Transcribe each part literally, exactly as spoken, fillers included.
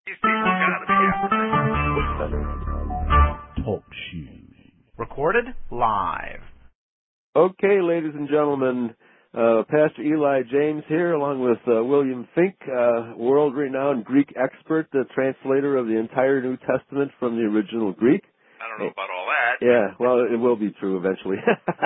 These people gotta be after me. Talk shoes. Recorded live. Okay, ladies and gentlemen, uh, Pastor Eli James here, along with uh, William Fink, uh, world-renowned Greek expert, the translator of the entire New Testament from the original Greek. I don't know about all that. Yeah, well, it will be true eventually.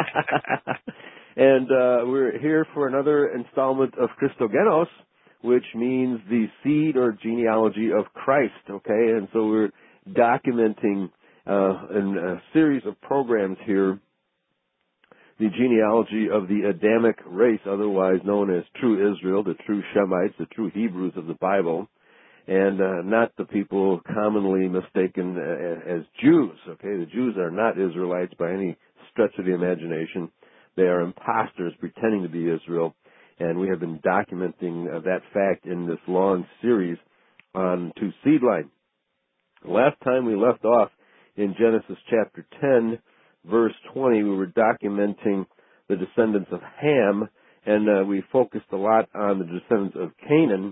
And uh, we're here for another installment of Christogenos, which means the seed or genealogy of Christ, okay? And so we're documenting uh, in a series of programs here the genealogy of the Adamic race, otherwise known as true Israel, the true Shemites, the true Hebrews of the Bible, and uh, not the people commonly mistaken as Jews, okay? The Jews are not Israelites by any stretch of the imagination. They are imposters pretending to be Israel. And we have been documenting uh, that fact in this long series on To Seedline. Last time we left off in Genesis chapter ten, verse twenty, we were documenting the descendants of Ham, and uh, we focused a lot on the descendants of Canaan.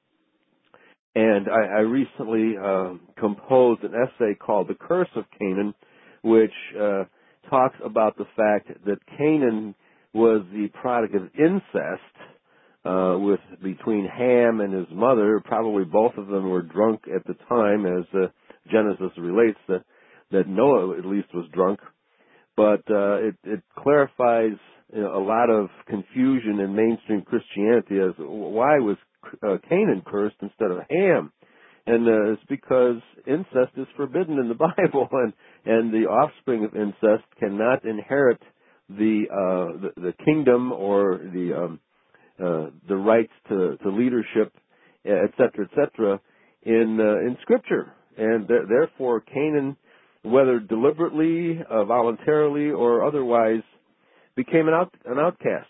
And I, I recently uh, composed an essay called The Curse of Canaan, which uh, talks about the fact that Canaan was the product of incest uh, with between Ham and his mother. Probably both of them were drunk at the time, as uh, Genesis relates that that Noah at least was drunk. But uh, it, it clarifies, you know, a lot of confusion in mainstream Christianity as why was uh, Canaan cursed instead of Ham. And uh, it's because incest is forbidden in the Bible, and, and the offspring of incest cannot inherit the uh, the, the kingdom or the um, uh, the rights to, to leadership, et cetera, et cetera, in uh, in Scripture, and th- therefore Canaan, whether deliberately, uh, voluntarily, or otherwise, became an out an outcast.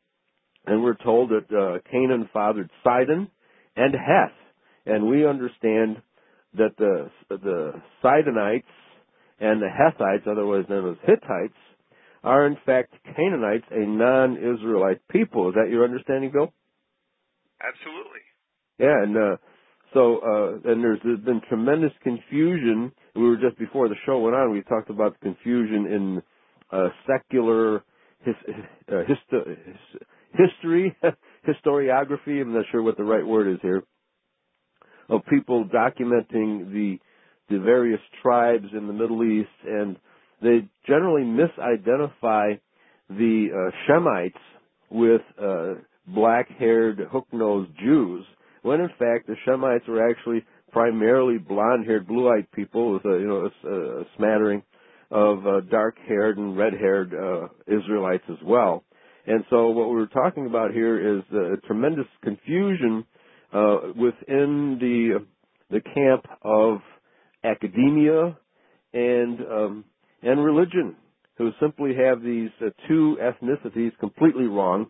And we're told that uh, Canaan fathered Sidon and Heth, and we understand that the the Sidonites and the Hethites, otherwise known as Hittites, are in fact Canaanites, a non-Israelite people. Is that your understanding, Bill? Absolutely. Yeah, and uh, so uh, and there's, there's been tremendous confusion. We were just before the show went on, we talked about the confusion in uh, secular his, uh, histo- his, history, historiography. I'm not sure what the right word is here, of people documenting the the various tribes in the Middle East, and they generally misidentify the uh, Shemites with uh, black-haired, hook-nosed Jews, when in fact the Shemites were actually primarily blonde-haired, blue-eyed people with a, you know, a, a smattering of uh, dark-haired and red-haired uh, Israelites as well. And so what we're talking about here is uh, tremendous confusion uh, within the the camp of academia and um, and religion, who simply have these uh, two ethnicities completely wrong,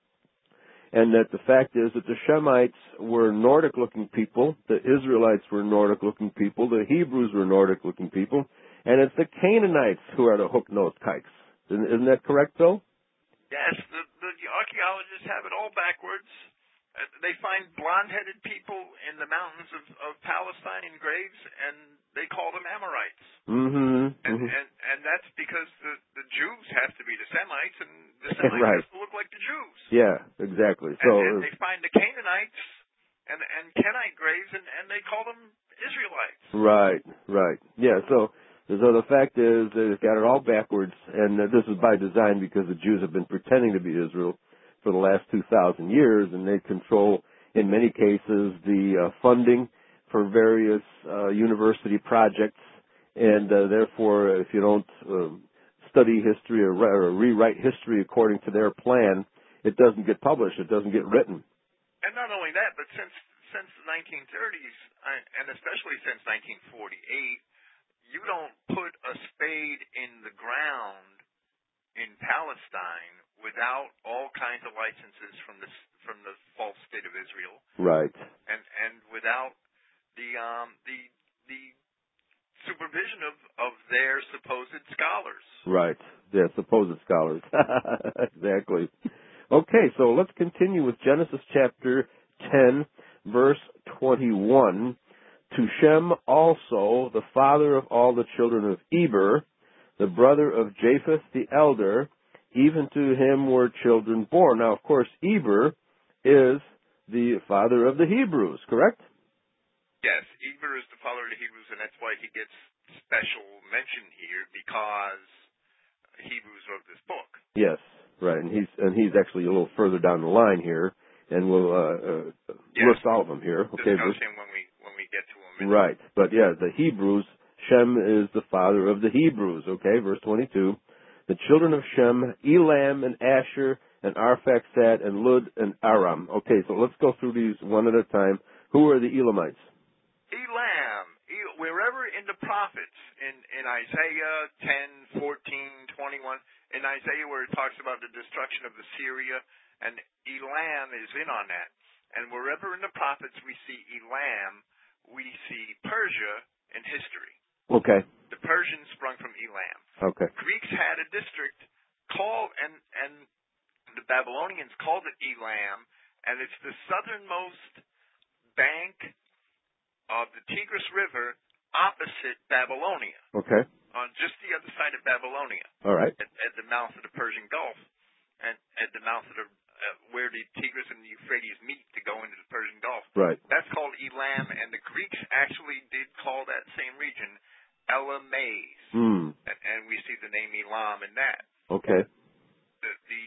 and that the fact is that the Shemites were Nordic-looking people, the Israelites were Nordic-looking people, the Hebrews were Nordic-looking people, and it's the Canaanites who are the hook-nosed kikes. Isn't, isn't that correct, Bill? Yes, the, the archaeologists have it all backwards. Uh, they find blonde-headed people in the mountains of, of Palestine in graves, and they call them Amorites. Mm-hmm. And, mm-hmm. and and that's because the, the Jews have to be the Semites, and the Semites right. have to look like the Jews. Yeah, exactly. So and, and they find the Canaanites and and Kenite graves, and, and they call them Israelites. Right, right. Yeah, so so the fact is they've got it all backwards, and uh, this is by design because the Jews have been pretending to be Israel for the last two thousand years, and they control, in many cases, the uh, funding for various uh, university projects. And uh, therefore, if you don't uh, study history or, re- or rewrite history according to their plan, it doesn't get published. It doesn't get written. And not only that, but since since the nineteen thirties, and especially since nineteen forty-eight, you don't put a spade in the ground in Palestine without all kinds of licenses from the from the false state of Israel, right? And and without the um the the supervision of, of their supposed scholars. Right. Yeah, supposed scholars. Exactly. Okay, so let's continue with Genesis chapter ten, verse twenty-one. to Shem also, the father of all the children of Eber, the brother of Japheth the elder, even to him were children born. Now, of course, Eber is the father of the Hebrews, correct? Yes, Eber is the father of the Hebrews, and that's why he gets special mention here, because Hebrews wrote this book. Yes, right, and he's and he's actually a little further down the line here, and we'll uh, uh, yes. list all of them here. Okay, discuss him when we when we get to him. Right, but yeah, the Hebrews. Shem is the father of the Hebrews. Okay, verse twenty-two. The children of Shem, Elam and Asher and Arphaxad and Lud and Aram. Okay, so let's go through these one at a time. Who are the Elamites? Elam, wherever in the prophets, in, in Isaiah ten, fourteen, twenty-one, in Isaiah where it talks about the destruction of Assyria, and Elam is in on that. And wherever in the prophets we see Elam, we see Persia in history. Okay. The Persians sprung from Elam. Okay. Greeks had a district called, and, and the Babylonians called it Elam, and it's the southernmost bank of the Tigris River opposite Babylonia. Okay. On just the other side of Babylonia. All right. At, at the mouth of the Persian Gulf, and at the mouth of the uh, where the Tigris and the Euphrates meet to go into the Persian Gulf. Right. That's called Elam, and the Greeks actually did call that same region Elamaze. Hmm. And, and we see the name Elam in that. Okay. The the,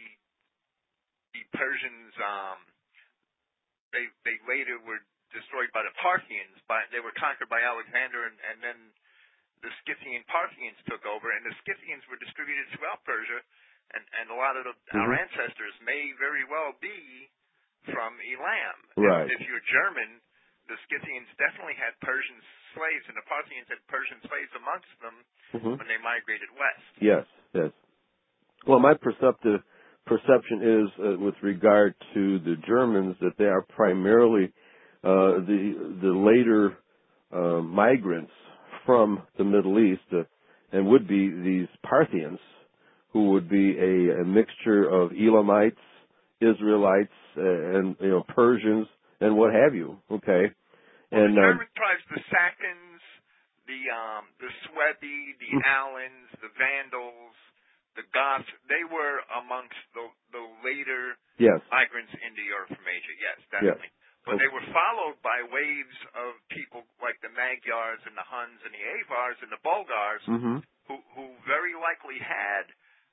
the Persians, um, they they later were destroyed by the Parthians. By they were conquered by Alexander, and, and then the Scythian Parthians took over, and the Scythians were distributed throughout Persia, and, and a lot of the, mm-hmm. our ancestors may very well be from Elam. Right. If, if you're German, the Scythians definitely had Persian slaves, and the Parthians had Persian slaves amongst them mm-hmm. when they migrated west. Yes, yes. Well, my perceptive perception is, uh, with regard to the Germans, that they are primarily uh, the the later uh, migrants from the Middle East, uh, and would be these Parthians, who would be a, a mixture of Elamites, Israelites, uh, and you know Persians, and what have you. Okay, well, and the uh, German tribes, the Saxons, the um, the Suebi, the Alans, the Vandals, the Goths, they were amongst the the later yes. migrants into Europe from Asia. Yes, definitely. Yes. But they were followed by waves of people like the Magyars and the Huns and the Avars and the Bulgars, mm-hmm. who, who very likely had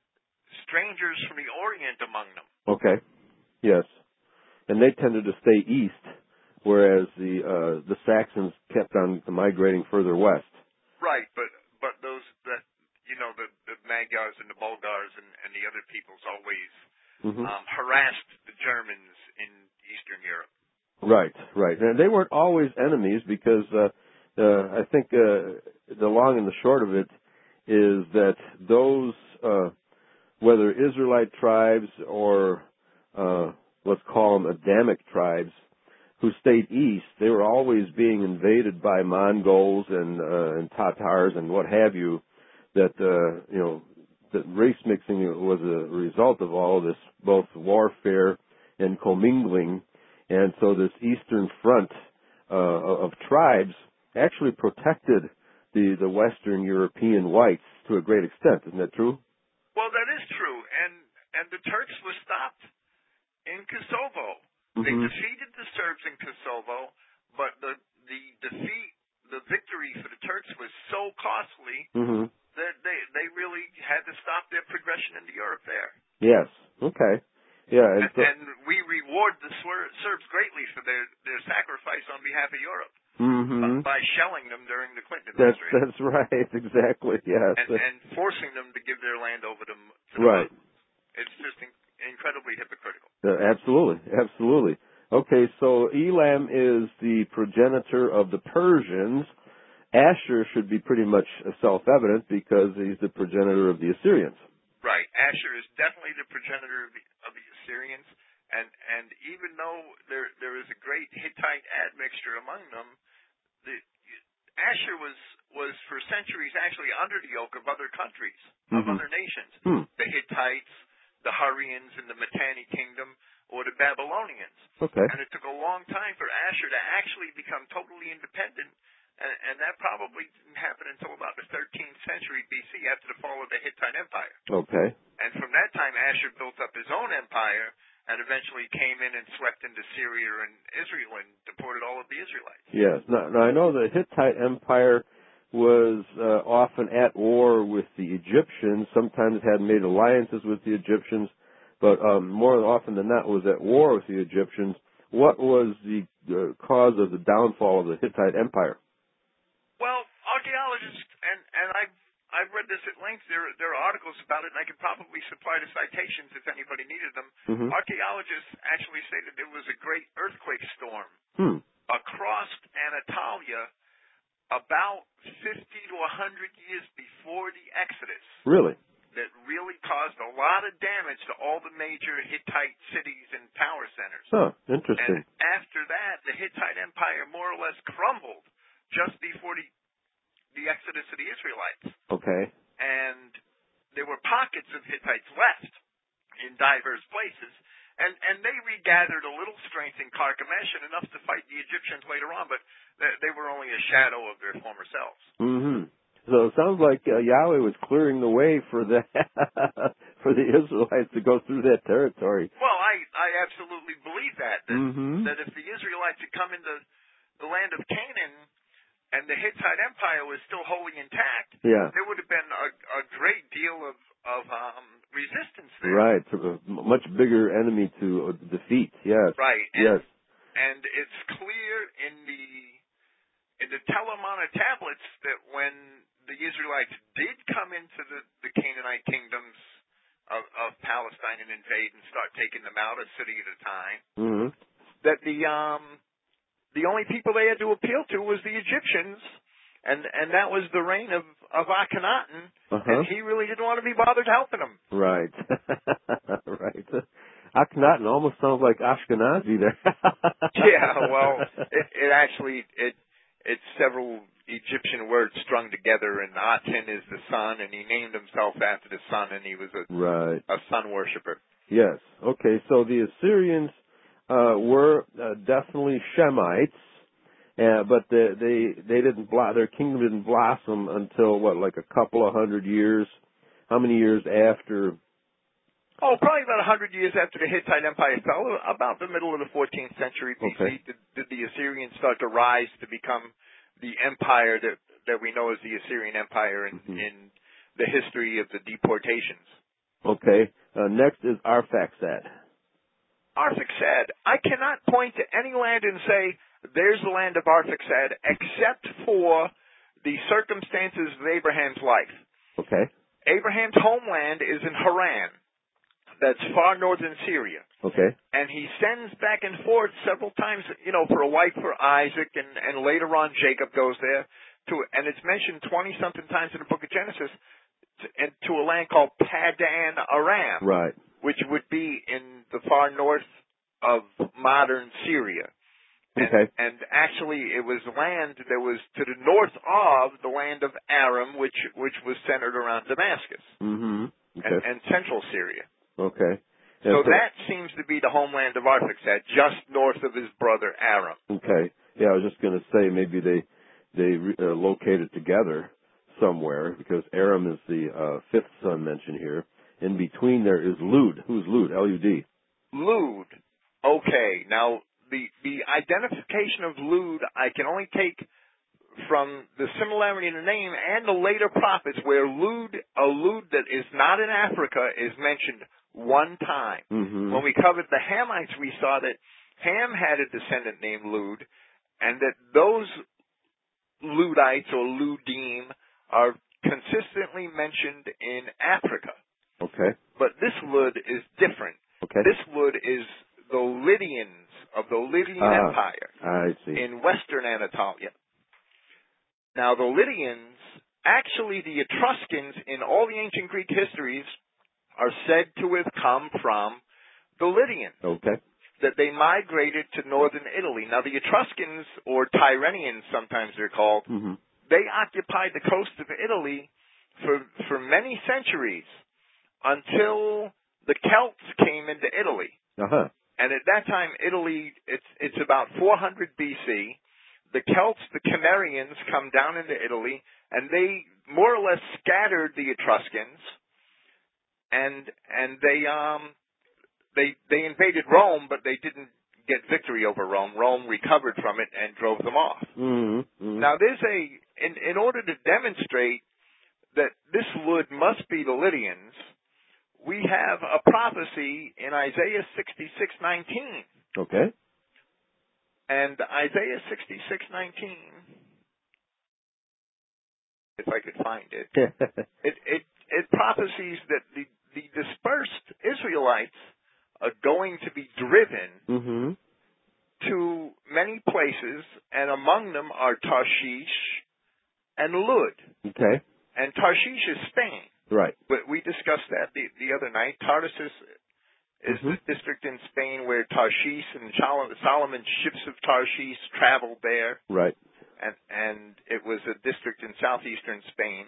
strangers from the Orient among them. Okay. Yes. And they tended to stay east, whereas the uh, the Saxons kept on migrating further west. Right, but but those that you know the, the Magyars and the Bulgars and, and the other peoples always mm-hmm. um, harassed the Germans in Eastern Europe. Right, right. And they weren't always enemies, because uh, uh, I think uh, the long and the short of it is that those, uh, whether Israelite tribes or uh, let's call them Adamic tribes, who stayed east, they were always being invaded by Mongols and, uh, and Tatars and what have you. That uh, you know, that race mixing was a result of all of this, both warfare and commingling. And so this Eastern Front uh, of tribes actually protected the, the Western European whites to a great extent. Isn't that true? Well, that is true. And and the Turks were stopped in Kosovo. Mm-hmm. They defeated the Serbs in Kosovo, but the, the defeat, the victory for the Turks was so costly mm-hmm. that they, they really had to stop their progression into Europe there. Yes. Okay. Yeah, and, and, so, and we reward the Serbs greatly for their, their sacrifice on behalf of Europe mm-hmm. by shelling them during the Clinton that's, administration. That's right, exactly, yes. And, and forcing them to give their land over to them. Right. It's just in, incredibly hypocritical. Uh, absolutely, absolutely. Okay, so Elam is the progenitor of the Persians. Asher should be pretty much self-evident, because he's the progenitor of the Assyrians. Right. Asher is definitely the progenitor of the, of the Assyrians, and and even though there there is a great Hittite admixture among them, the Asher was was for centuries actually under the yoke of other countries, of mm-hmm. other nations, hmm. the Hittites, the Hurrians in the Mitanni kingdom, or the Babylonians. Okay. And it took a long time for Asher to actually become totally independent and, and that probably didn't happen until about the thirteenth century B C after the fall of the Hittite Empire. Okay. And from that time, Ashur built up his own empire and eventually came in and swept into Syria and Israel and deported all of the Israelites. Yes. Now, now I know the Hittite Empire was uh, often at war with the Egyptians, sometimes had made alliances with the Egyptians, but um, more often than not was at war with the Egyptians. What was the uh, cause of the downfall of the Hittite Empire? Well, archaeologists, and, and I've, I've read this at length, there, there are articles about it, and I could probably supply the citations if anybody needed them. Mm-hmm. Archaeologists actually say that there was a great earthquake storm Hmm. across Anatolia about fifty to one hundred years before the Exodus. Really? That really caused a lot of damage to all the major Hittite cities and power centers. Huh, interesting. And after that, the Hittite Empire more or less crumbled just before the, the Exodus of the Israelites. Okay. And there were pockets of Hittites left in diverse places. And, and they regathered a little strength in Carchemish and enough to fight the Egyptians later on, but they, they were only a shadow of their former selves. Mm-hmm. So it sounds like uh, Yahweh was clearing the way for the for the Israelites to go through that territory. Well, I, I absolutely believe that. That, mm-hmm. that if the Israelites had come into the land of Canaan and the Hittite Empire was still wholly intact, yeah. there would have been a, a great deal of, of um, resistance there. Right. A much bigger enemy to uh, defeat. Yes. Right. And, yes. And it's clear in the in the Telamana tablets that when the Israelites did come into the, the Canaanite kingdoms of, of Palestine and invade and start taking them out a city at a time, mm-hmm. that the um the only people they had to appeal to was the Egyptians, and and that was the reign of of Akhenaten, uh-huh. and he really didn't want to be bothered helping them. Right, right. Akhenaten almost sounds like Ashkenazi there. Yeah, well, it, it actually it it's several Egyptian words strung together, and Aten is the sun, and he named himself after the sun, and he was a right. a sun worshiper. Yes. Okay. So the Assyrians uh, were uh, definitely Shemites, uh, but they they they didn't blo- their kingdom didn't blossom until what, like a couple of hundred years. How many years after? Oh, probably about a hundred years after the Hittite Empire fell, about the middle of the fourteenth century B C, okay. did, did the Assyrians start to rise to become the empire that that we know as the Assyrian Empire in, mm-hmm. in the history of the deportations. Okay. Uh, next is Arphaxad. Arphaxad. I cannot point to any land and say, there's the land of Arphaxad, except for the circumstances of Abraham's life. Okay. Abraham's homeland is in Haran. That's far northern Syria. Okay. And he sends back and forth several times, you know, for a wife for Isaac, and, and later on Jacob goes there, to, and it's mentioned twenty-something times in the book of Genesis, to, and to a land called Padan Aram, right. which would be in the far north of modern Syria. And, okay. and actually it was land that was to the north of the land of Aram, which, which was centered around Damascus mm-hmm. okay. and, and central Syria. Okay. So, so that seems to be the homeland of Arphaxad, just north of his brother Aram. Okay. Yeah, I was just going to say maybe they they uh, located together somewhere, because Aram is the uh, fifth son mentioned here. In between there is Lud. Who's Lud? L U D. Lud. Okay. Now the the identification of Lud I can only take from the similarity in the name and the later prophets, where Lud, a Lud that is not in Africa, is mentioned one time. Mm-hmm. When we covered the Hamites, we saw that Ham had a descendant named Lud, and that those Ludites or Ludim are consistently mentioned in Africa. Okay. But this Lud is different. Okay. This Lud is the Lydians of the Lydian ah, Empire I see. in western Anatolia. Now, the Lydians, actually the Etruscans in all the ancient Greek histories are said to have come from the Lydians. Okay. That they migrated to northern Italy. Now, the Etruscans, or Tyrrhenians sometimes they're called, mm-hmm. they occupied the coast of Italy for, for many centuries until the Celts came into Italy. Uh-huh. And at that time, Italy, it's, it's about four hundred B C. the Celts, the Cimmerians, come down into Italy, and they more or less scattered the Etruscans, and and they um they they invaded Rome, but they didn't get victory over Rome. Rome recovered from it and drove them off. Mm-hmm. Mm-hmm. Now, there's a in in order to demonstrate that this Lud must be the Lydians, we have a prophecy in Isaiah sixty-six nineteen. Okay. And Isaiah sixty-six nineteen, if I could find it, it, it, it prophesies that the, the dispersed Israelites are going to be driven mm-hmm. to many places, and among them are Tarshish and Lud. Okay. And Tarshish is Spain. Right. But we discussed that the, the other night. Tarsus is mm-hmm. the district in Spain where Tarshish and Solomon's ships of Tarshish traveled there. Right. And, and it was a district in southeastern Spain.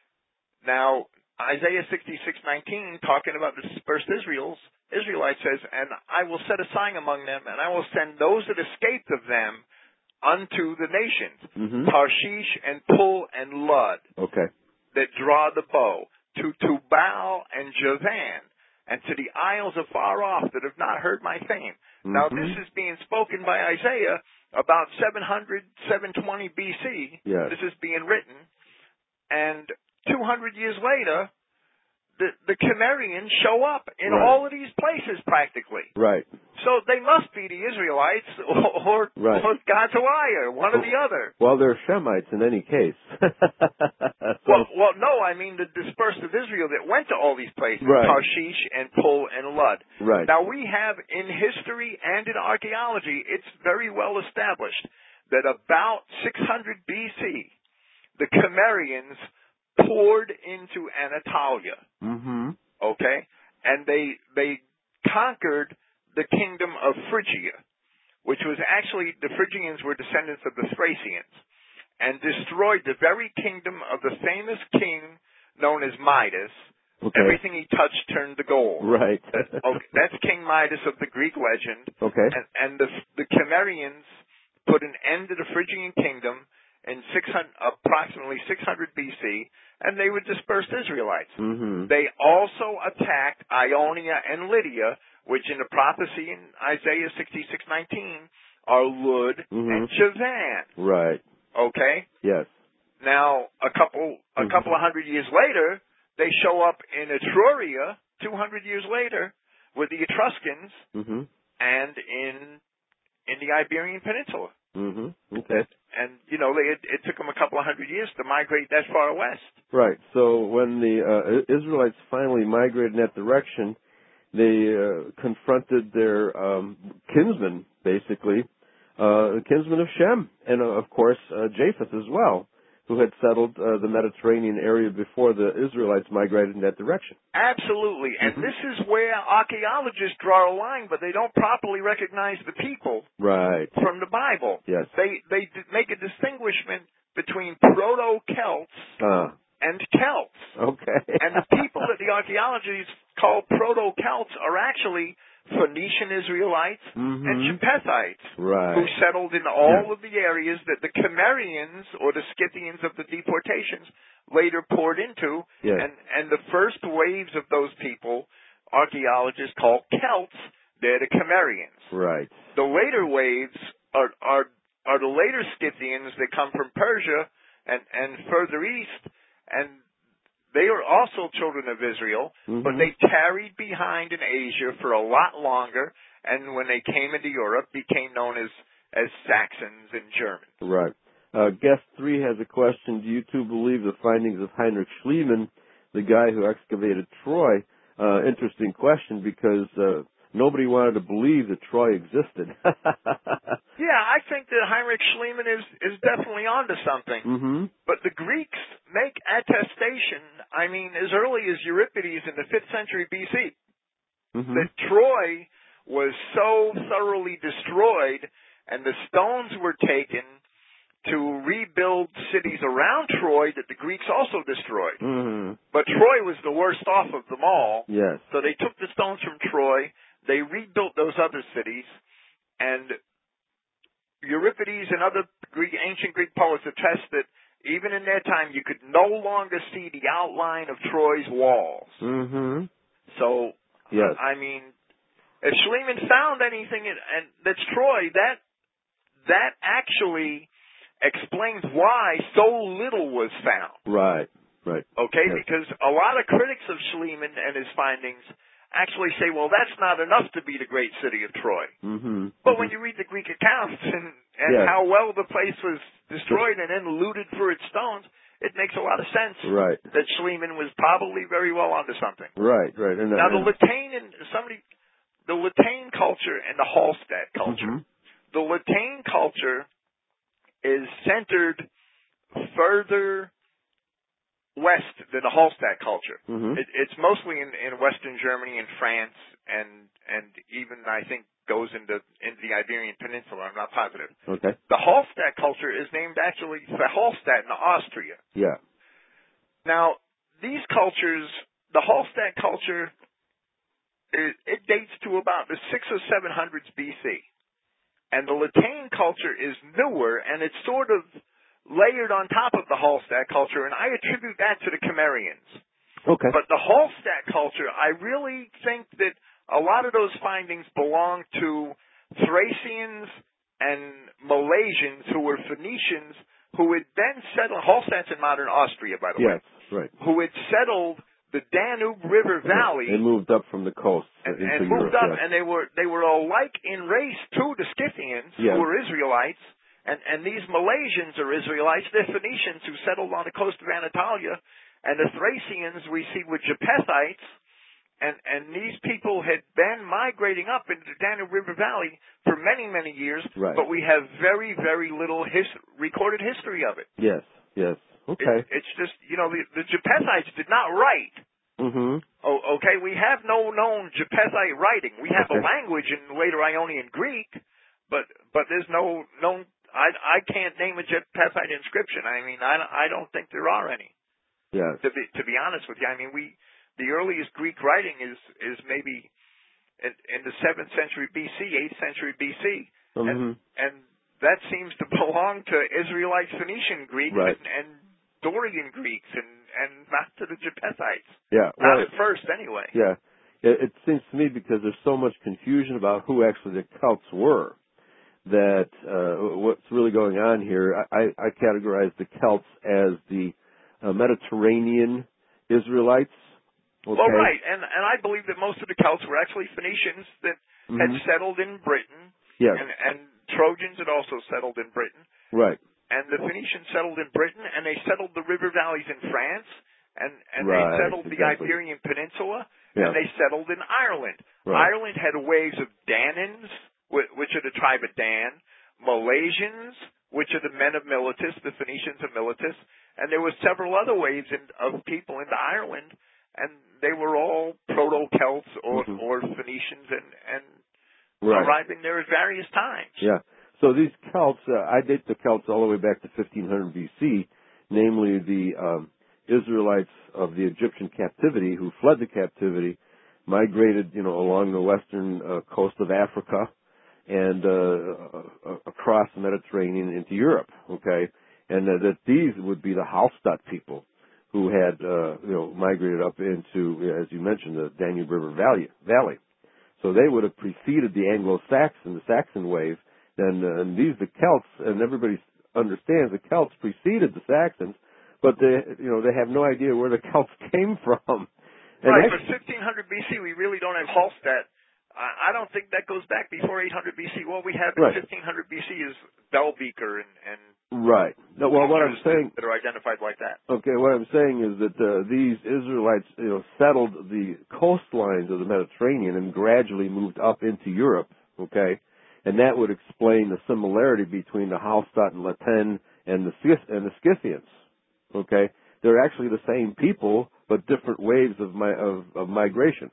Now, Isaiah sixty-six nineteen, talking about the dispersed Israels, Israelite says, and I will set a sign among them, and I will send those that escaped of them unto the nations, mm-hmm. Tarshish and Pul and Lud, okay. that draw the bow, to Tubal and Javan, and to the isles afar off that have not heard my fame. Mm-hmm. Now, this is being spoken by Isaiah about seven hundred, seven twenty B C. Yes. This is being written. And two hundred years later, the, the Cimmerians show up in right. all of these places practically. Right. So they must be the Israelites or, or, right. or God's a liar, one or the other. Well, they're Shemites in any case. so, well, well, no, I mean the dispersed of Israel that went to all these places, right. Tarshish and Pul and Lud. Right. Now, we have in history and in archaeology, it's very well established that about six hundred B C, the Cimmerians poured into Anatolia. Mm-hmm. Okay? And they they conquered the kingdom of Phrygia, which was actually, the Phrygians were descendants of the Thracians, and destroyed the very kingdom of the famous king known as Midas. Okay. Everything he touched turned to gold. Right. That, okay, that's King Midas of the Greek legend. Okay. And, and the, the Cimmerians put an end to the Phrygian kingdom in six hundred, approximately six hundred B C, and they were dispersed Israelites. Mm-hmm. They also attacked Ionia and Lydia, which in the prophecy in Isaiah sixty-six nineteen are Lud mm-hmm. and Javan. Right. Okay? Yes. Now, a couple a mm-hmm. couple of hundred years later, they show up in Etruria, two hundred years later, with the Etruscans, mm-hmm. and in in the Iberian Peninsula. Mm-hmm. Okay. And, you know, they, it, it took them a couple of hundred years to migrate that far west. Right. So when the uh, Israelites finally migrated in that direction, they uh, confronted their um, kinsmen, basically, uh, the kinsmen of Shem, and, uh, of course, uh, Japheth as well, who had settled uh, the Mediterranean area before the Israelites migrated in that direction. Absolutely. And mm-hmm. this is where archaeologists draw a line, but they don't properly recognize the people right. from the Bible. Yes. They they make a distinguishment between Proto-Celts uh. and Celts. Okay. And the people that the archaeologists call Proto-Celts are actually Phoenician Israelites mm-hmm. and Japhethites, right. who settled in all yeah. of the areas that the Cimmerians or the Scythians of the deportations later poured into. Yes. And, and the first waves of those people, archaeologists call Celts, they're the Cimmerians. Right. The later waves are, are, are the later Scythians that come from Persia and, and further east, and they are also children of Israel, mm-hmm. but they tarried behind in Asia for a lot longer, and when they came into Europe, became known as, as Saxons and Germans. Right. Uh, guest three has a question. Do you two believe the findings of Heinrich Schliemann, the guy who excavated Troy? Uh, interesting question, because uh, nobody wanted to believe that Troy existed. Yeah, I think that Heinrich Schliemann is, is definitely onto something. Mm-hmm. But the Greeks make attestation, I mean, as early as Euripides in the fifth century B C, mm-hmm. that Troy was so thoroughly destroyed, and the stones were taken to rebuild cities around Troy that the Greeks also destroyed. Mm-hmm. But Troy was the worst off of them all. Yes. So they took the stones from Troy, they rebuilt those other cities, and Euripides and other Greek, ancient Greek poets attest that even in their time, you could no longer see the outline of Troy's walls. Mm-hmm. So, yes. I mean, if Schliemann found anything in, and that's Troy, that that actually explains why so little was found. Right, right. Okay, yes. because a lot of critics of Schliemann and his findings actually say, well, that's not enough to be the great city of Troy. Mm-hmm. But mm-hmm. when you read the Greek accounts and, and yes. how well the place was destroyed and then looted for its stones, it makes a lot of sense right. that Schliemann was probably very well onto something. Right, right. And, now, and, the Latane and somebody, the Latane culture and the Hallstatt culture. Mm-hmm. The Latane culture is centered further west than the Hallstatt culture. Mm-hmm. It, it's mostly in, in Western Germany and France, and and even I think goes into into the Iberian Peninsula. I'm not positive. Okay. The Hallstatt culture is named actually for Hallstatt in Austria. Yeah. Now these cultures, the Hallstatt culture, it, it dates to about the six or seven hundreds B C, and the Latane culture is newer, and it's sort of layered on top of the Hallstatt culture, and I attribute that to the Cimmerians. Okay. But the Hallstatt culture, I really think that a lot of those findings belong to Thracians and Malaysians who were Phoenicians who had then settled, Hallstatt's in modern Austria, by the yes, way, right. who had settled the Danube River Valley. They moved up from the coast and, into and moved Europe, up, yeah. and they were they were alike in race to the Scythians, yeah. who were Israelites. And, and these Malaysians are Israelites. They're Phoenicians who settled on the coast of Anatolia. And the Thracians we see were Japhethites. And, and these people had been migrating up into the Danube River Valley for many, many years. Right. But we have very, very little his, recorded history of it. Yes, yes. Okay. It, it's just, you know, the, the Japhethites did not write. Mm-hmm. Oh, okay, we have no known Japhethite writing. We have okay. a language in later Ionian Greek, but but there's no known. I, I can't name a Japhethite inscription. I mean, I, I don't think there are any. Yes. To be to be honest with you, I mean, we the earliest Greek writing is is maybe in, in the seventh century B C, eighth century B C, Mm-hmm. and and that seems to belong to Israelite Phoenician Greeks right. and, and Dorian Greeks, and and not to the Japhethites. Yeah. Not well, at first, anyway. Yeah. It, it seems to me because there's so much confusion about who actually the Celts were. That uh, what's really going on here, I, I categorize the Celts as the uh, Mediterranean Israelites. Okay? Well, right, and and I believe that most of the Celts were actually Phoenicians that mm-hmm. had settled in Britain, yes. and, and Trojans had also settled in Britain. Right. And the Phoenicians settled in Britain, and they settled the river valleys in France, and, and right, they settled exactly. the Iberian Peninsula, yeah. and they settled in Ireland. Right. Ireland had waves of Danans, which are the tribe of Dan, Malaysians, which are the men of Miletus, the Phoenicians of Miletus, and there were several other waves in, of people into Ireland, and they were all Proto-Celts or, mm-hmm. or Phoenicians, and, and right. arriving there at various times. Yeah. So these Celts, uh, I date the Celts all the way back to fifteen hundred B C, namely the um, Israelites of the Egyptian captivity who fled the captivity, migrated, you know, along the western uh, coast of Africa and uh, across the Mediterranean into Europe. Okay, and uh, that these would be the Hallstatt people who had, uh, you know, migrated up into, as you mentioned, the Danube River Valley. Valley. So they would have preceded the Anglo-Saxon, the Saxon wave. And, uh, and these, the Celts, and everybody understands the Celts preceded the Saxons, but they, you know, they have no idea where the Celts came from. And right, actually, but fifteen hundred B C, we really don't have Hallstatt. I, I don't think that goes back before eight hundred B C. What we have in right. fifteen hundred B C is Belbeker and, and right. No, well, what I'm saying that are identified like that. Okay, what I'm saying is that uh, these Israelites, you know, settled the coastlines of the Mediterranean and gradually moved up into Europe. Okay, and that would explain the similarity between the Hallstatt and Latène and the Scyth- and the Scythians. Okay, they're actually the same people, but different waves of my of, of migration.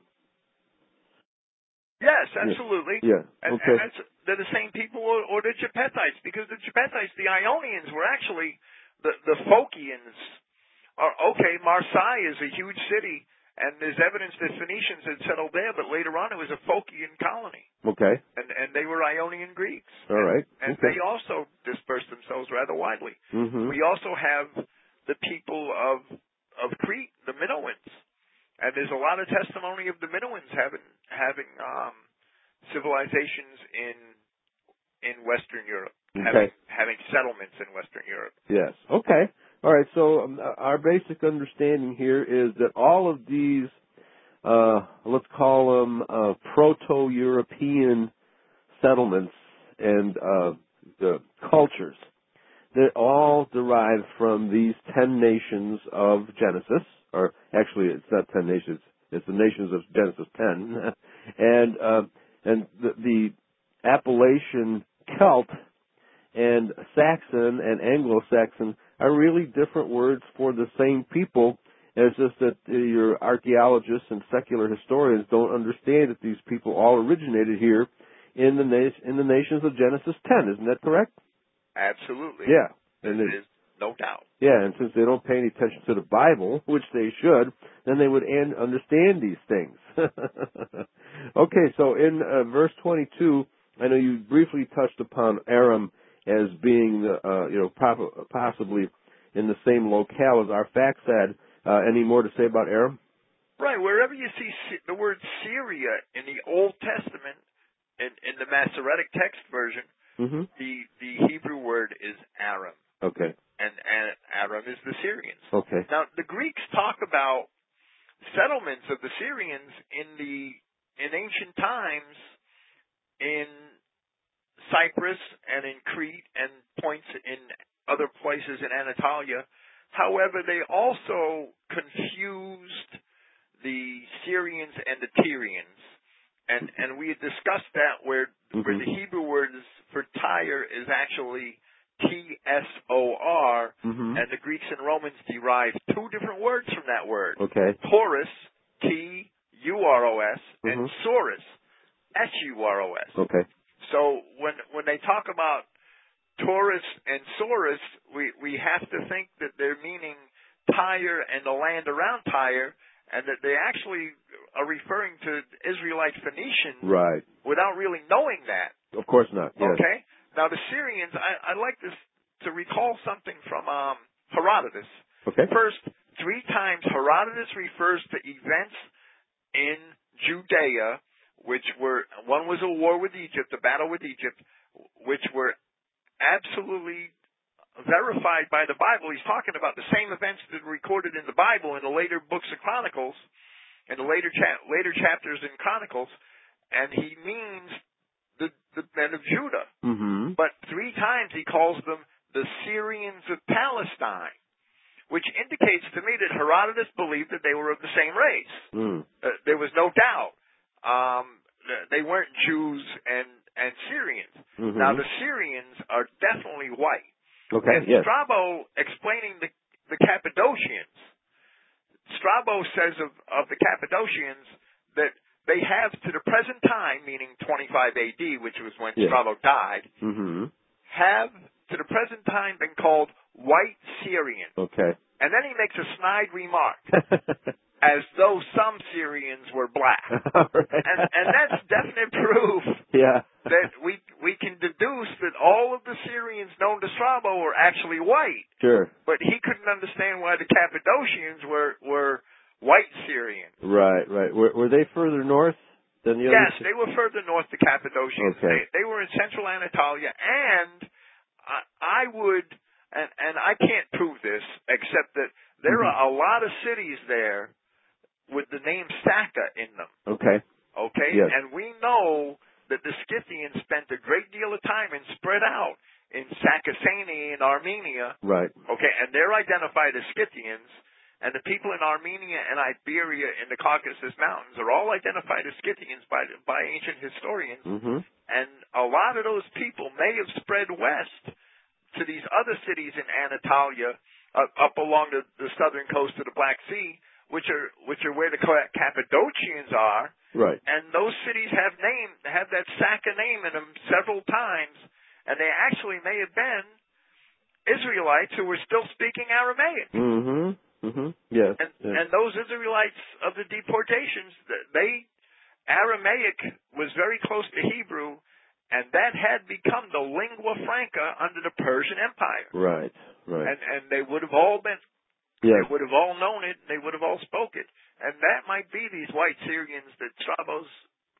Yes, absolutely. Yeah. yeah. And, Okay. and that's, they're the same people, or, or the Japhethites, because the Japhethites, the Ionians, were actually the the Phocians. Are okay. Marseille is a huge city, and there's evidence that Phoenicians had settled there, but later on it was a Phocian colony. Okay. And and they were Ionian Greeks. All right. And, and okay. they also dispersed themselves rather widely. Mm-hmm. We also have the people of of Crete, the Minoans. And there's a lot of testimony of the Minoans having having um, civilizations in in Western Europe, Okay. having, having settlements in Western Europe. Yes. Okay. All right. So um, our basic understanding here is that all of these, uh, let's call them uh, proto-European settlements and uh, the cultures, they all derive from these ten nations of Genesis. Or actually, it's not ten nations; it's the nations of Genesis ten, and uh, and the, the Appalachian Celt and Saxon and Anglo-Saxon are really different words for the same people. It's just that uh, your archaeologists and secular historians don't understand that these people all originated here in the na- in the nations of Genesis ten. Isn't that correct? Absolutely. Yeah. And it is no doubt. Yeah, and since they don't pay any attention to the Bible, which they should, then they would an- understand these things. Okay, so in uh, verse twenty-two, I know you briefly touched upon Aram as being, uh, you know, pop- possibly in the same locale as our fact said. Uh, any more to say about Aram? Right. Wherever you see Sy- the word Syria in the Old Testament, in, in the Masoretic text version, mm-hmm. the, the Hebrew word is Aram. Okay. And, and Aram is the Syrians. Okay. Now, the Greeks talk about settlements of the Syrians in the in ancient times in Cyprus and in Crete and points in other places in Anatolia. However, they also confused the Syrians and the Tyrians. And and we had discussed that where mm-hmm. where the Hebrew word is for Tyre is actually T S O R, mm-hmm. and the Greeks and Romans derived two different words from that word. Okay. Taurus, T U R O S, mm-hmm. and Saurus, S U R O S. Okay. So when when they talk about Taurus and Saurus, we, we have to think that they're meaning Tyre and the land around Tyre, and that they actually are referring to Israelite Phoenicians right. without really knowing that. Of course not. Yes. Okay. Now the Syrians, I, I'd like to to recall something from um, Herodotus. Okay. First, three times Herodotus refers to events in Judea, which were, one was a war with Egypt, a battle with Egypt, which were absolutely verified by the Bible. He's talking about the same events that were recorded in the Bible in the later books of Chronicles, in the later cha- later chapters in Chronicles, and he means the, the men of Judah. Mm-hmm. But three times he calls them the Syrians of Palestine, which indicates to me that Herodotus believed that they were of the same race. Mm. Uh, there was no doubt. Um, they weren't Jews and, and Syrians. Mm-hmm. Now, the Syrians are definitely white. Okay, and yes. Strabo, explaining the, the Cappadocians, Strabo says of, of the Cappadocians that they have, to the present time, meaning twenty-five A D, which was when yes. Strabo died, mm-hmm. have, to the present time, been called white Syrians. Okay. And then he makes a snide remark, as though some Syrians were black. Right. and, and that's definite proof yeah. that we we can deduce that all of the Syrians known to Strabo were actually white. Sure. But he couldn't understand why the Cappadocians were, were white Syrians. Right, right. Were, were they further north than the Yes, other? they were further north, the Cappadocians. Okay. They, they were in central Anatolia, and I, I would... And, and I can't prove this, except that there mm-hmm. are a lot of cities there with the name Saka in them. Okay. Okay? Yes. And we know that the Scythians spent a great deal of time and spread out in Sakasene in Armenia. Right. Okay? And they're identified as Scythians. And the people in Armenia and Iberia in the Caucasus Mountains are all identified as Scythians by, by ancient historians. Mm-hmm. And a lot of those people may have spread west to these other cities in Anatolia, uh, up along the, the southern coast of the Black Sea, which are which are where the Cappadocians are. Right. And those cities have name have that Saka name in them several times, and they actually may have been Israelites who were still speaking Aramaic. Mm-hmm. Mm-hmm. Yes. And, yes. and those Israelites of the deportations, they, Aramaic was very close to Hebrew, and that had become the lingua franca under the Persian Empire. Right, right. And, and they would have all been, yes. they would have all known it, and they would have all spoke it. And that might be these white Syrians that Strabo's,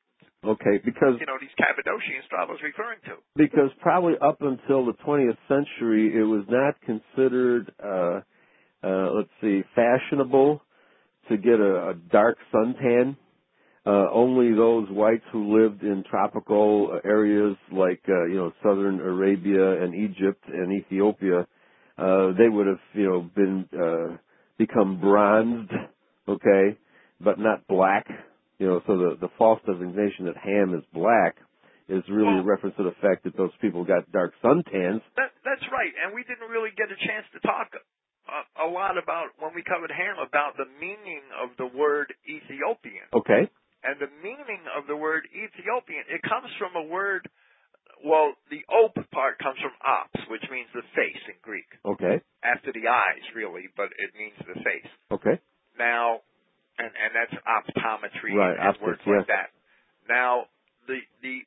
okay, because, you know, these Cappadocians Strabo's referring to. Because probably up until the twentieth century, it was not considered, uh, uh, let's see, fashionable to get a, a dark suntan. Uh, only those whites who lived in tropical areas like, uh, you know, southern Arabia and Egypt and Ethiopia, uh, they would have, you know, been, uh, become bronzed, okay, but not black. You know, so the, the false designation that Ham is black is really Well, a reference to the fact that those people got dark suntans. That, that's right, and we didn't really get a chance to talk a, a lot about, when we covered Ham, about the meaning of the word Ethiopian. Okay. And the meaning of the word Ethiopian, it comes from a word, well, the op part comes from ops, which means the face in Greek. Okay. After the eyes, really, but it means the face. Okay. Now, and, and that's optometry right, and optics, words yes. like that. Now, the, the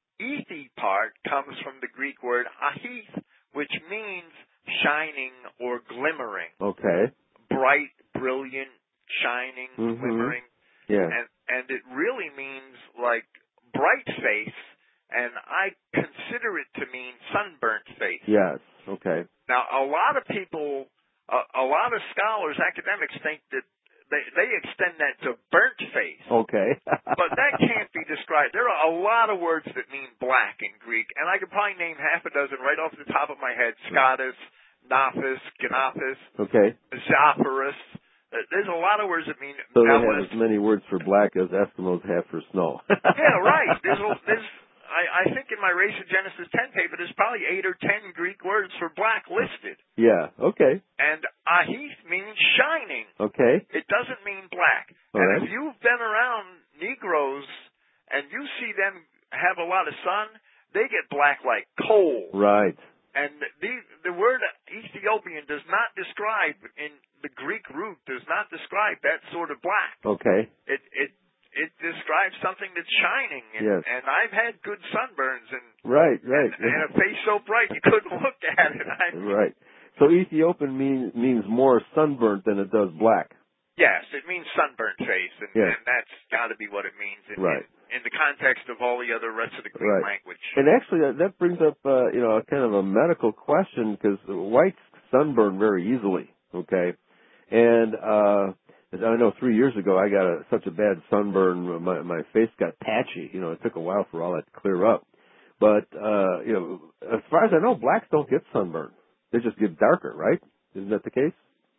ethi part comes from the Greek word ahith, which means shining or glimmering. Okay. Bright, brilliant, shining, mm-hmm. glimmering. Yeah. And, and it really means like bright face, and I consider it to mean sunburnt face. Yes. Okay. Now, a lot of people, a, a lot of scholars, academics think that they, they extend that to burnt face. Okay. But that can't be described. There are a lot of words that mean black in Greek, and I could probably name half a dozen right off the top of my head. Scotus, Nophis, Gnophis, okay. Zophyros. There's a lot of words that mean... So they have as many words for black as Eskimos have for snow. Yeah, right. There's, a, there's I, I think in my Race of Genesis ten paper, there's probably eight or ten Greek words for black listed. Yeah, okay. And ahith means shining. Okay. It doesn't mean black. All and right. if you've been around Negroes and you see them have a lot of sun, they get black like coal. Right. And the the word Ethiopian does not describe, in the Greek root, does not describe that sort of black. Okay. It it it describes something that's shining. And, yes. and I've had good sunburns and right, right, and, and a face so bright you couldn't look at it. I mean, right. So Ethiopian mean, means more sunburnt than it does black. Yes, it means sunburnt face, and, yes. and that's got to be what it means in, right. in, in the context of all the other rest of the Greek right. language. And actually, uh, that brings up, uh, you know, a kind of a medical question, because whites sunburn very easily, okay? And uh, I know three years ago I got a, such a bad sunburn, my, my face got patchy. You know, it took a while for all that to clear up. But, uh, you know, as far as I know, blacks don't get sunburn. They just get darker, right? Isn't that the case?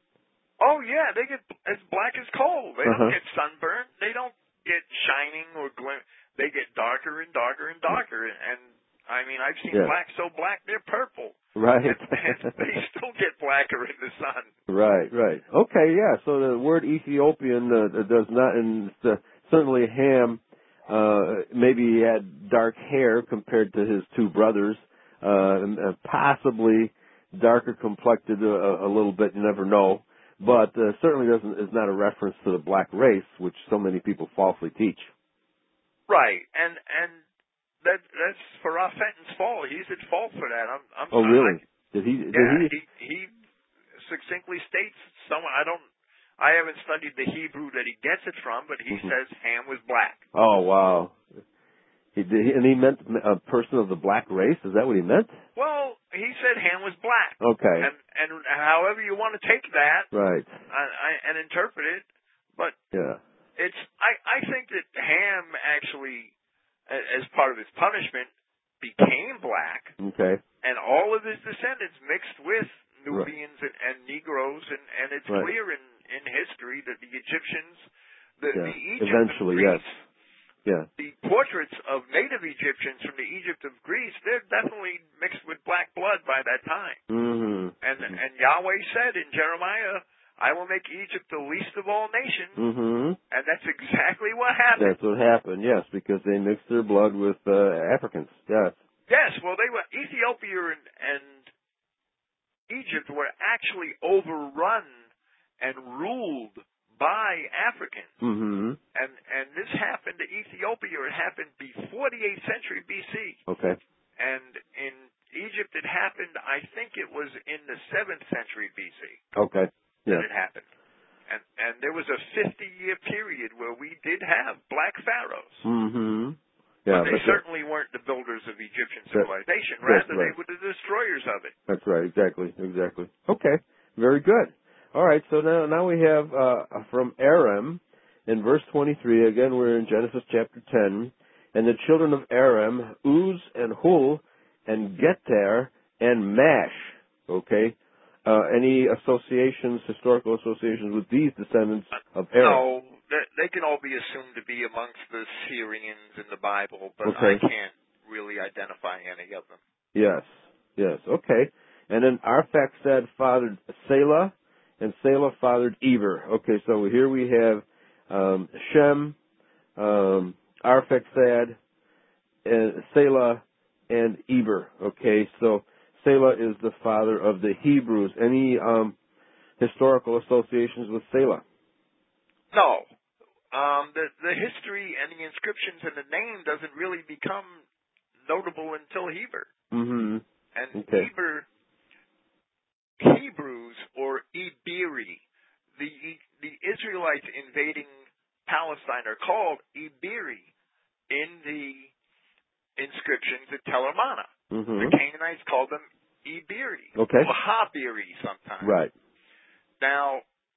Oh, yeah, they get as black as coal. They uh-huh. don't get sunburned. They don't get shining or glim. They get darker and darker and darker. And, I mean, I've seen yeah. black so black they're purple. Right. And, and they still get blacker in the sun. Right, right. Okay, yeah, so the word Ethiopian uh, does not, and uh, certainly Ham, uh, maybe he had dark hair compared to his two brothers, uh, and, uh, possibly darker complected a, a little bit, you never know. But uh, certainly doesn't is not a reference to the black race, which so many people falsely teach. Right, and and that that's Farah Fenton's fault. He's at fault for that. I'm. I'm oh, I, really? Did he? Did yeah, he? he he succinctly states. Someone I don't. I haven't studied the Hebrew that he gets it from, but he mm-hmm. says Ham was black. Oh wow. He did, and he meant a person of the black race. Is that what he meant? Well, he said Ham was black. Okay. And and however you want to take that, right, I, I, and interpret it, but yeah, it's. I I think that Ham actually, as part of his punishment, became black. Okay. And all of his descendants mixed with Nubians right. and, and Negroes, and and it's right. clear in in history that the Egyptians, the yeah. the Egypt eventually, of Greece, yes. Yeah. The portraits of native Egyptians from the Egypt of Greece, they're definitely mixed with black blood by that time. Mm-hmm. And mm-hmm. and Yahweh said in Jeremiah, I will make Egypt the least of all nations. Mm-hmm. And that's exactly what happened. That's what happened, yes, because they mixed their blood with uh, Africans, yes. Yes, well, they were, Ethiopia and, and Egypt were actually overrun and ruled by Africans. Mm-hmm. And and this happened to Ethiopia. It happened before the eighth century B C. Okay. And in Egypt, it happened, I think it was in the seventh century B C. Okay. Yeah. That it happened. And and there was a fifty-year period where we did have black pharaohs. Mm-hmm. Yeah, but they but certainly weren't the builders of Egyptian that, civilization. Rather, right. They right. were the destroyers of it. That's right. Exactly. Exactly. Okay. Very good. All right. So now, now we have uh, from Aram in verse twenty-three. Again, we're in Genesis chapter ten. And the children of Aram, Uz and Hul, and Geter and Mash. Okay. Uh, any associations, historical associations with these descendants of Aram? No, they, they can all be assumed to be amongst the Syrians in the Bible, but Okay. I can't really identify any of them. Yes, yes, okay. And then Arphaxad fathered Selah, and Selah fathered Eber. Okay, so here we have um, Shem, um, Arphaxad, and Selah, and Eber. Okay, so Selah is the father of the Hebrews. Any um, historical associations with Selah? No. Um, the, the history and the inscriptions and the name doesn't really become notable until Heber. Mm-hmm. And Okay. Heber, Hebrews or Iberi, the the Israelites invading Palestine are called Iberi in the inscriptions at Tel Amarna. Mm-hmm. The Canaanites called them Iberi, Okay. or Haberi sometimes. Right. Now,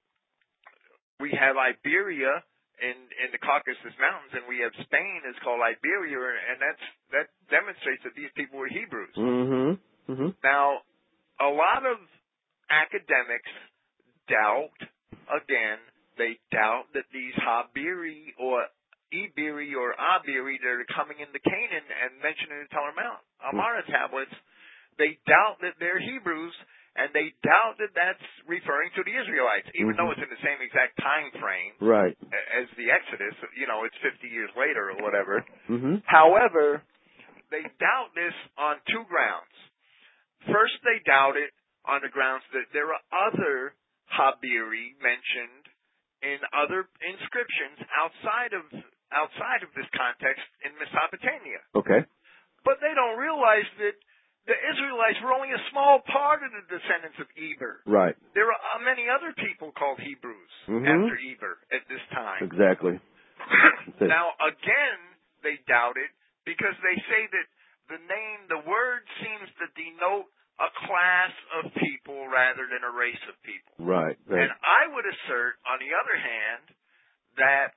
we have Iberia in in the Caucasus Mountains, and we have Spain is called Iberia, and that's that demonstrates that these people were Hebrews. Mm-hmm. Mm-hmm. Now, a lot of academics doubt, again, they doubt that these Haberi or Iberi or Abiri that are coming into Canaan and mentioned in the Tel Amarna tablets, they doubt that they're Hebrews, and they doubt that that's referring to the Israelites, even Mm-hmm. though it's in the same exact time frame Right. as the Exodus. You know, it's fifty years later or whatever. Mm-hmm. However, they doubt this on two grounds. First, they doubt it on the grounds that there are other Habiri mentioned in other inscriptions outside of outside of this context in Mesopotamia. Okay. But they don't realize that the Israelites were only a small part of the descendants of Eber. Right. There are many other people called Hebrews Mm-hmm. after Eber at this time. Exactly. Now, again, they doubt it because they say that the name, the word seems to denote a class of people rather than a race of people. Right. Right. And I would assert, on the other hand, that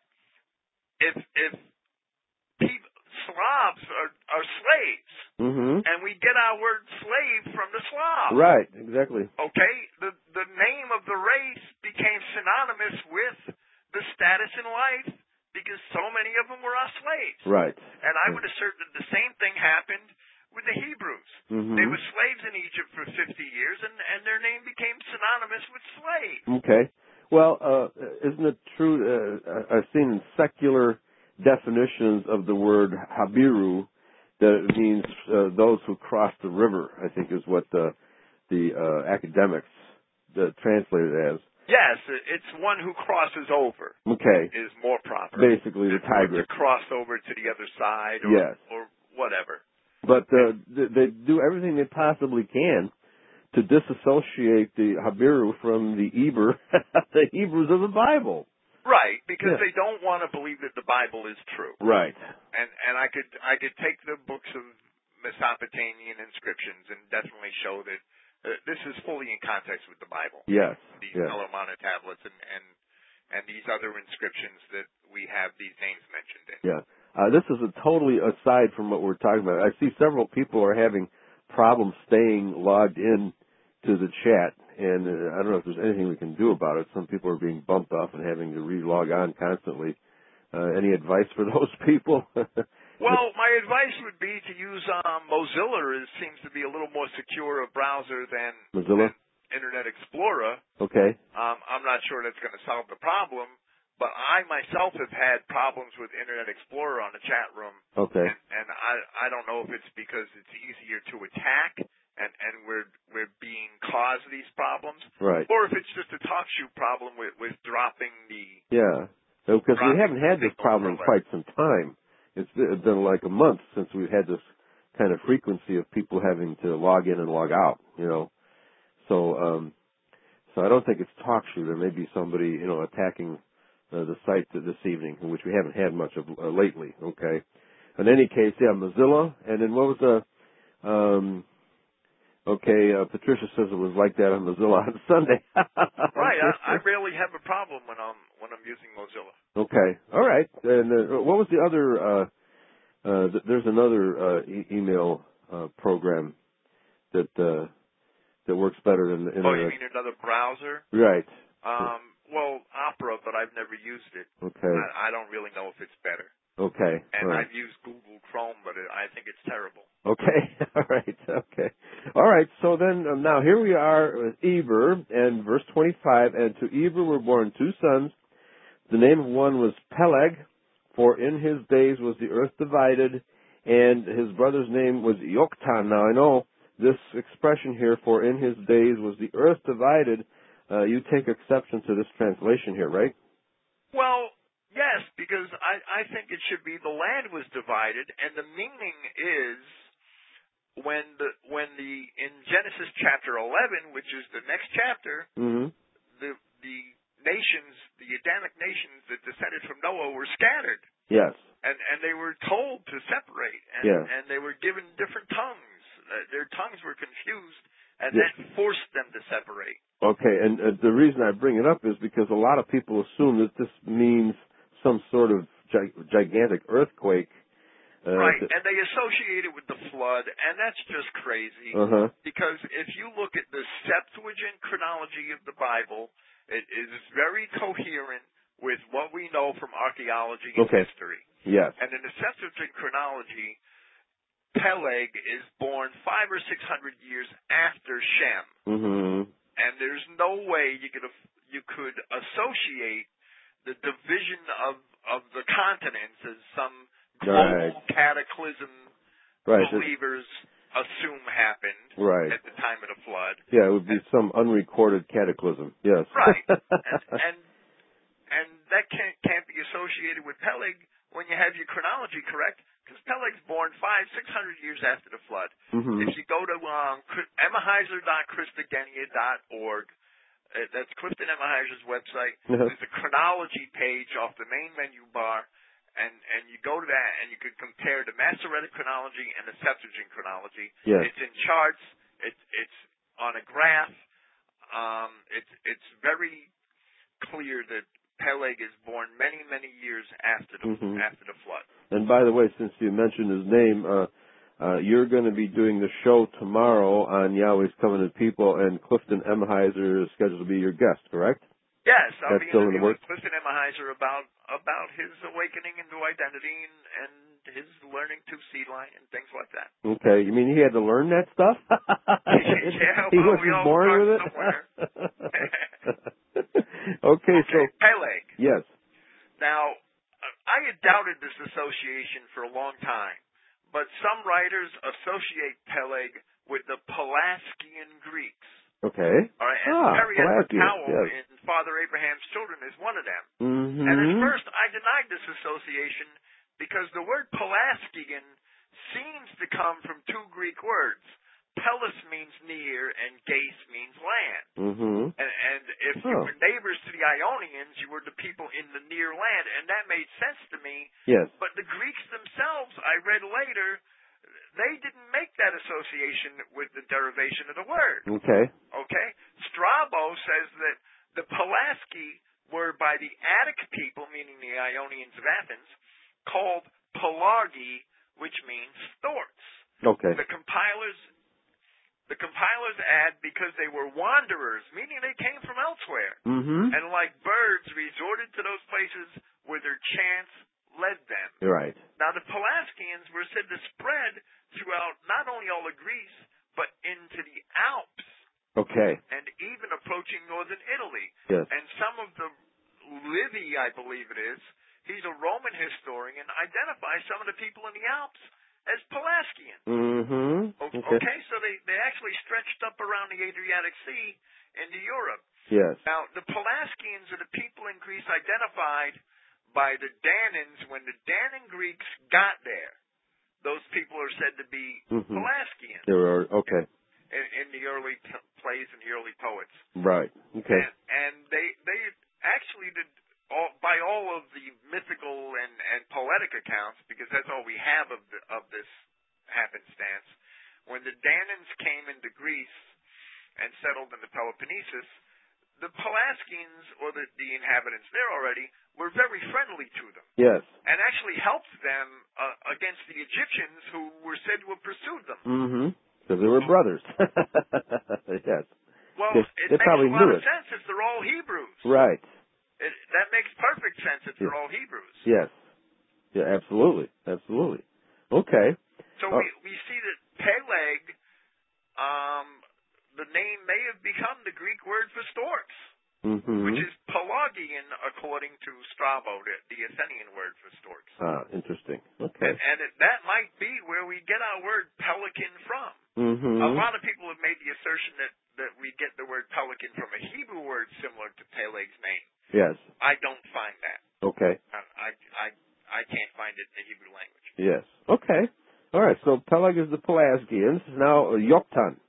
if if people, Slavs are, are slaves, Mm-hmm. and we get our word slave from the Slav. Right. Exactly. Okay? The the name of the race became synonymous with the status in life because so many of them were our slaves. Right. And I would assert that the same thing happened with the Hebrews. Mm-hmm. They were slaves in Egypt for fifty years, and, and their name became synonymous with slave. Okay. Well, uh, isn't it true? Uh, I've seen secular definitions of the word Habiru that it means uh, those who cross the river. I think is what the the uh, academics uh, translate it as. Yes, it's one who crosses over. Okay. Is more proper. Basically, the Tigris. To cross over to the other side, or, yes, or whatever. But uh, they do everything they possibly can to disassociate the Habiru from the Eber, the Hebrews of the Bible. Right, because yeah. they don't want to believe that the Bible is true. Right. And and I could I could take the books of Mesopotamian inscriptions and definitely show that uh, this is fully in context with the Bible. Yes. These yes. Tel Amarna tablets and, and and these other inscriptions that we have these names mentioned in. Yeah. Uh, this is a totally aside from what we're talking about. I see several people are having problems staying logged in to the chat, and uh, I don't know if there's anything we can do about it. Some people are being bumped off and having to re-log on constantly. Uh, any advice for those people? Well, my advice would be to use um, Mozilla. It seems to be a little more secure a browser than, Mozilla? than Internet Explorer. Okay. Um, I'm not sure that's going to solve the problem. But I myself have had problems with Internet Explorer on the chat room. Okay. And, and I I don't know if it's because it's easier to attack and, and we're we're being caused these problems, right? Or if it's just a talk shoe problem with, with dropping the yeah, because we haven't had this problem in quite some time. It's been like a month since we've had this kind of frequency of people having to log in and log out. You know, so um, so I don't think it's talk shoe. There may be somebody you know attacking uh, the site this evening, which we haven't had much of uh, lately. Okay. In any case, yeah, Mozilla, and then what was the, um, okay, uh, Patricia says it was like that on Mozilla on Sunday. Right, I, I rarely have a problem when I'm when I'm using Mozilla. Okay, all right. And uh, what was the other? Uh, uh, th- there's another uh, e- email uh, program that uh, that works better than the internet. Oh, you mean another browser? Right. Um, well, Opera, but I've never used it. Okay. I, I don't really know if it's better. Okay. And right. I've used Google Chrome, but it, I think it's terrible. Okay. All right. Okay. All right. So then um, now here we are with Eber and verse twenty-five. And to Eber were born two sons. The name of one was Peleg, for in his days was the earth divided, and his brother's name was Yoktan. Now I know this expression here, for in his days was the earth divided. Uh, you take exception to this translation here, right? Well, yes, because I, I think it should be the land was divided, and the meaning is when the when the in Genesis chapter eleven, which is the next chapter, mm-hmm. the the nations, the Adamic nations that descended from Noah, were scattered. Yes, and and they were told to separate, and yeah. and they were given different tongues. Uh, their tongues were confused, and yes. that forced them to separate. Okay, and uh, the reason I bring it up is because a lot of people assume that this means some sort of gi- gigantic earthquake. Uh, right, th- and they associate it with the flood, and that's just crazy. uh-huh. Because if you look at the Septuagint chronology of the Bible, it is very coherent with what we know from archaeology and okay. history. Yes. And in the Septuagint chronology, Peleg is born five or six hundred years after Shem. Mm-hmm. And there's no way you could you could associate the division of, of the continents as some global right. cataclysm right. believers assume happened right. at the time of the flood. Yeah, it would be and, some unrecorded cataclysm. Yes. Right. and, and and that can't can't be associated with Peleg when you have your chronology correct, because Peleg's born five, six hundred years after the flood. Mm-hmm. If you go to um, Emahiser dot Christogenea dot org, uh, that's Clifton Emahiser's website, uh-huh. there's a chronology page off the main menu bar, and, and you go to that and you can compare the Masoretic chronology and the Septuagint chronology. Yes. It's in charts. It's it's on a graph. Um, it's it's very clear that Peleg is born many, many years after the mm-hmm. after the flood. And by the way, since you mentioned his name, uh, uh, you're going to be doing the show tomorrow on Yahweh's Covenant People, and Clifton Emahiser is scheduled to be your guest, correct? Yes, I'll That's be still in the interviewing works? Clifton Emahiser about about his awakening into identity and, and his learning to seed line and things like that. Okay, you mean he had to learn that stuff? Yeah, he well, wasn't we all born start with it. somewhere. okay, okay, so Peleg. yes. Now, I had doubted this association for a long time, but some writers associate Peleg with the Pelasgian Greeks. Okay. All right, and ah, Terry Edward Pelasgius, Powell yes. in Father Abraham's Children is one of them. Mm-hmm. And at first, I denied this association because the word Pelasgian seems to come from two Greek words. Pelas means near, and Gais means land. Mm-hmm. And, and if you oh. were neighbors to the Ionians, you were the people in the near land, and that made sense to me. Yes. But the Greeks themselves, I read later, they didn't make that association with the derivation of the word. Okay. Okay? Strabo says that the Pelasgi were by the Attic people, meaning the Ionians of Athens, called Pelargi, which means storts. Okay. The compilers the compilers add because they were wanderers, meaning they came from elsewhere. Mm-hmm. And like birds resorted to those places where their chance led them. You're right. Now the Pelasgians were said to spread throughout not only all of Greece, but into the Alps. Okay. And even approaching northern Italy. Yes. And some of the Livy, I believe it is, he's a Roman historian, identifies some of the people in the Alps as Pelasgian. Mm-hmm. Okay. Okay. okay, so they, they actually stretched up around the Adriatic Sea into Europe. Yes. Now, the Pelasgians are the people in Greece identified by the Danans when the Danan Greeks got there. Those people are said to be mm-hmm. Pelasgians. There are, okay. In, in the early p- plays and the early poets. Right. Okay. And, and they they actually did, all, by all of the mythical and, and poetic accounts, because that's all we have of the, of this happenstance, when the Danans came into Greece and settled in the Peloponnesus, the Pelasgians, or the, the inhabitants there already, were very friendly to them. Yes. And actually helped them uh, against the Egyptians who were said to have pursued them. Mm-hmm. Because they were brothers. Yes. Well, they, it they makes probably a lot knew of it. sense if they're all Hebrews. Right. It, that makes perfect sense if they're Yeah. all Hebrews. Yes. Yeah, absolutely. Absolutely. Okay. So oh. we, we see that Peleg, um, the name may have become the Greek word for storks, mm-hmm. which is Pelagian according to Strabo, the, the Athenian word for storks. Ah, interesting. Okay. And, and it, that might be where we get our word pelican from. Mm-hmm. A lot of people have made the assertion that, that we get the word pelican from a Hebrew word similar to Peleg's name. Yes. I don't find that. Okay. I, I, I, I can't find it in the Hebrew language. Yes. Okay. All right. So Peleg is the Pelasgians. Now uh, Yoktan.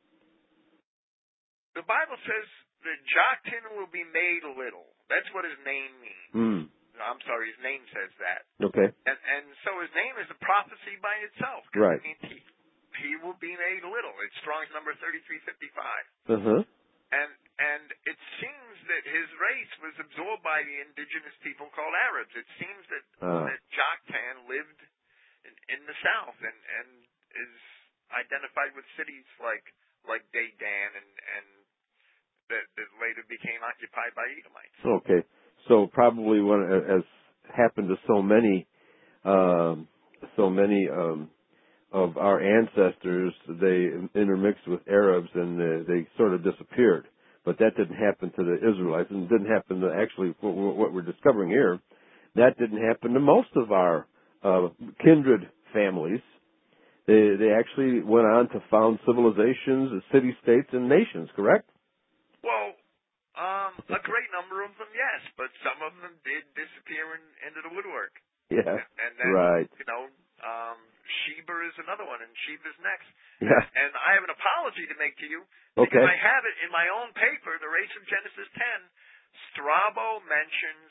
The Bible says that Joktan will be made little. That's what his name means. Mm. I'm sorry, his name says that. Okay. And and so his name is a prophecy by itself. Right. It means he, he will be made little. It's Strong's number thirty-three fifty-five. Uh-huh. And and it seems that his race was absorbed by the indigenous people called Arabs. It seems that, uh. that Joktan lived in, in the south and, and is identified with cities like like Dedan and, and that, that later became occupied by Edomites. Okay. So probably one, as happened to so many, um, so many um, of our ancestors, they intermixed with Arabs and uh, they sort of disappeared. But that didn't happen to the Israelites, and didn't happen to actually what we're discovering here. That didn't happen to most of our uh, kindred families. They they actually went on to found civilizations, city-states, and nations. Correct? Well, um, a great number of them, yes, but some of them did disappear in, into the woodwork. Yeah. And, and then, right. you know, um, Sheba is another one, and Sheba's next. Yeah. And, and I have an apology to make to you, okay. because I have it in my own paper, The Race of Genesis ten. Strabo mentions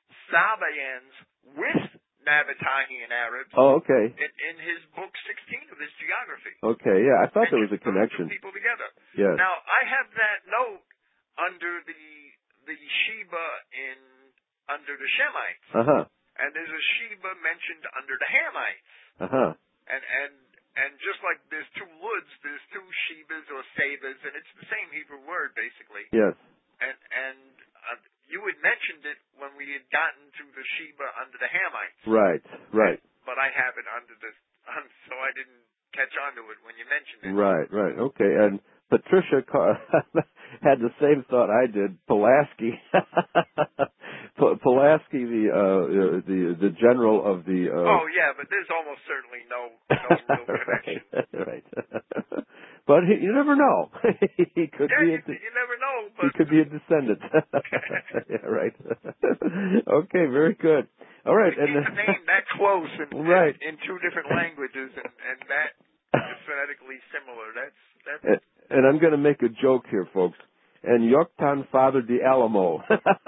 Sabaeans with Nabatean Arabs. Oh, okay. In, in his book sixteen of his geography. Okay, yeah, I thought and there was a connection. Those two people together. Yes. Now, I have that note under the the Sheba in under the Shemites. Uh-huh. And there's a Sheba mentioned under the Hamites. Uh-huh. And and and just like there's two Luds, there's two Shebas or Sabas, and it's the same Hebrew word basically. Yes. And and uh, you had mentioned it when we had gotten to the Sheba under the Hamites. Right. Right. And, but I have it under the um, so I didn't catch on to it when you mentioned it. Right. Right. Okay. And Patricia had the same thought I did. Pulaski, Pulaski, the uh, the the general of the. Uh... Oh yeah, but there's almost certainly no no real connection. right. right. But he, you never know. he could yeah, be. You, a, you never know. But he could be a descendant. yeah. Right. okay. Very good. All right. To and keep the name that close in, right. in, in two different languages and, and that is phonetically similar. That's that's. And, and I'm going to make a joke here, folks. And Yoktan fathered the Alamo.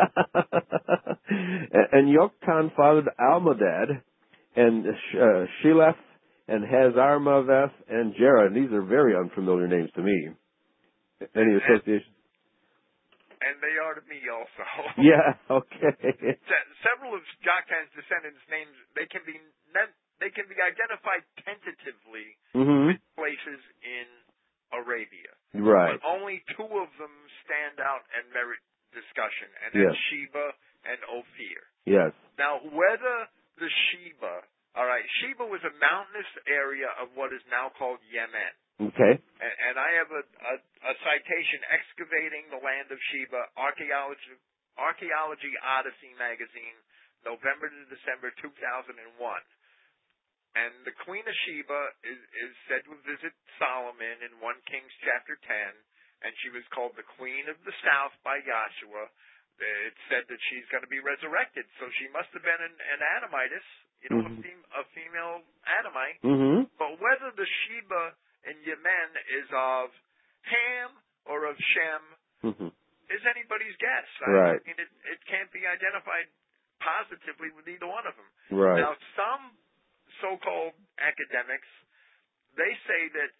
and Yoktan fathered Almodad and uh, Sheleph and Hazarmaveth and Jerah. And these are very unfamiliar names to me. Any and, association? And they are to me also. Yeah. Okay. Se- several of Joktan's descendants' names they can be they can be identified tentatively mm-hmm. with places in Arabia. Right. But only two of them stand out and merit discussion, and yes. that's Sheba and Ophir. Yes. Now, whether the Sheba, all right, Sheba was a mountainous area of what is now called Yemen. Okay. And, and I have a, a, a citation, Excavating the Land of Sheba, Archaeology, Archaeology Odyssey magazine, November to December two thousand one. And the Queen of Sheba is, is said to visit Solomon in First Kings chapter ten, and she was called the Queen of the South by Joshua. It's said that she's going to be resurrected, so she must have been an, an Adamitis, you know, mm-hmm. a, fem- a female Adamite. Mm-hmm. But whether the Sheba in Yemen is of Ham or of Shem mm-hmm. is anybody's guess. Right. I mean, it, it can't be identified positively with either one of them. Right. Now, some so-called academics, they say that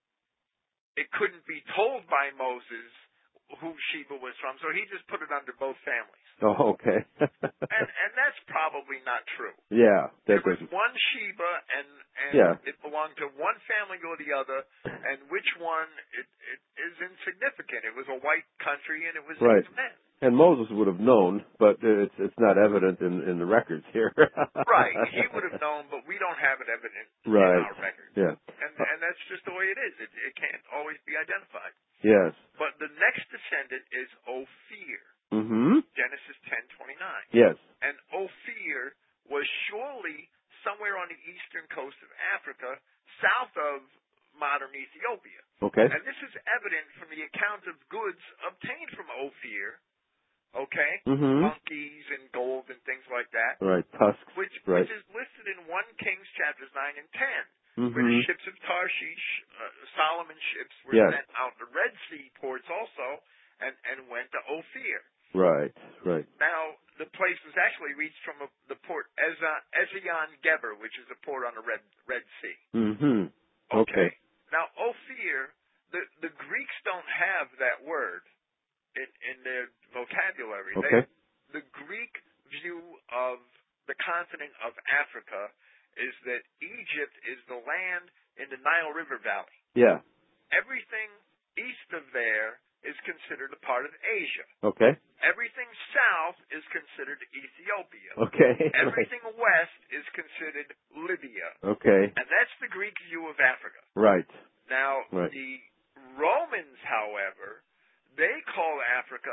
it couldn't be told by Moses who Sheba was from, so he just put it under both families. Oh, okay. and and that's probably not true. Yeah. There was one Sheba, and, and yeah. it belonged to one family or the other, and which one, it, it is insignificant. It was a white country, and it was right. men. And Moses would have known, but it's it's not evident in, in the records here. Right. He would have known, but we don't have it evident right. in our records. Yeah. And and that's just the way it is. It, it can't always be identified. Yes. But the next descendant is Ophir. Mm-hmm. Genesis ten twenty-nine. Yes. And Ophir was surely somewhere on the eastern coast of Africa, south of modern Ethiopia. Okay. And this is evident from the account of goods obtained from Ophir. Okay, mm-hmm. monkeys and gold and things like that. Right, tusks. Which right. which is listed in First Kings chapters nine and ten, mm-hmm. where the ships of Tarshish, uh, Solomon's ships, were yes. sent out the Red Sea ports also, and and went to Ophir. Right, right. Now the place was actually reached from a, the port Ezion Geber, which is a port on the Red Red Sea. Mm-hmm. Okay. okay. Now Ophir, the the Greeks don't have that word in, in their vocabulary. Okay. They, the Greek view of the continent of Africa is that Egypt is the land in the Nile River Valley. Yeah. Everything east of there is considered a part of Asia. Okay. Everything south is considered Ethiopia. Okay. Everything right. west is considered Libya. Okay. And that's the Greek view of Africa. Right. Now, right. the Romans, however, they call Africa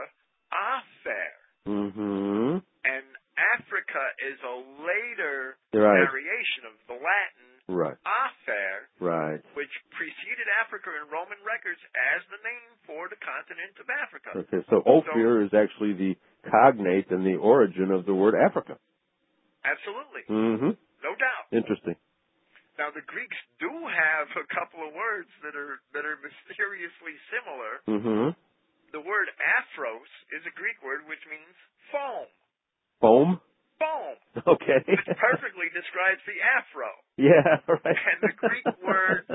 Afer. Mm-hmm. And Africa is a later right. variation of the Latin right. Afer, right. which preceded Africa in Roman records as the name for the continent of Africa. Okay, so Ophir so, is actually the cognate and the origin of the word Africa. Absolutely. Mm-hmm. No doubt. Interesting. Now the Greeks do have a couple of words that are that are mysteriously similar. Mm-hmm. The word aphros is a Greek word which means foam. Foam? Foam. Okay. Which perfectly describes the afro. Yeah, right. And the Greek word,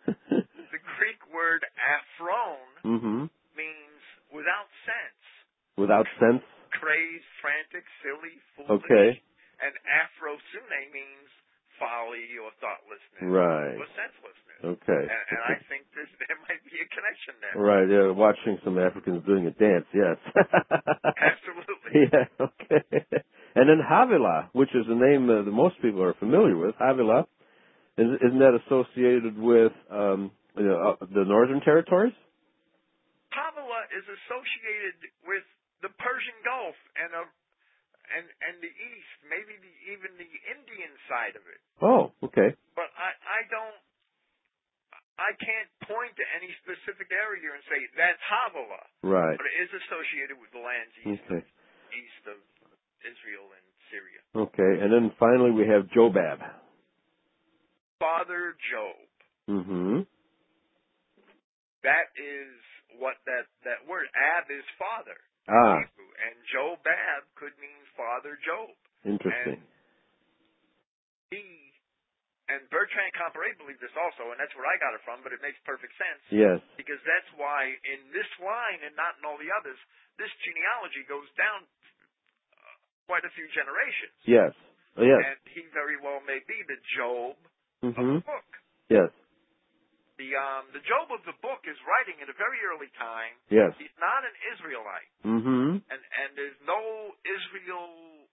the Greek word aphron mm-hmm. means without sense. Without sense? Crazed, frantic, silly, foolish. Okay. And aphrosune means folly or thoughtlessness. Right. Or senselessness. Okay. And, and I think this, there might be a connection there. Right, yeah, watching some Africans doing a dance, yes. Absolutely. Yeah, okay. And then Havilah, which is a name uh, that most people are familiar with, Havilah, is, isn't that associated with um, you know, uh, the Northern Territories? Havilah is associated with the Persian Gulf and a, and and the East, maybe the, even the Indian side of it. Oh, okay. But I, I don't, I can't point to any specific area and say that's Havilah. Right. But it is associated with the lands east, okay. of, east of Israel and Syria. Okay, and then finally we have Jobab. Father Job. Mm-hmm. That is what that, that word, Ab, is father. Ah. And Jobab could mean Father Job. Interesting. And he, and Bertrand Comparet believed this also, and that's where I got it from, but it makes perfect sense. Yes. Because that's why in this line and not in all the others, this genealogy goes down uh, quite a few generations. Yes. Oh, yes. And he very well may be the Job mm-hmm. of the book. Yes. The um the Job of the book is writing at a very early time. Yes. He's not an Israelite. Mm-hmm. And and there's no Israel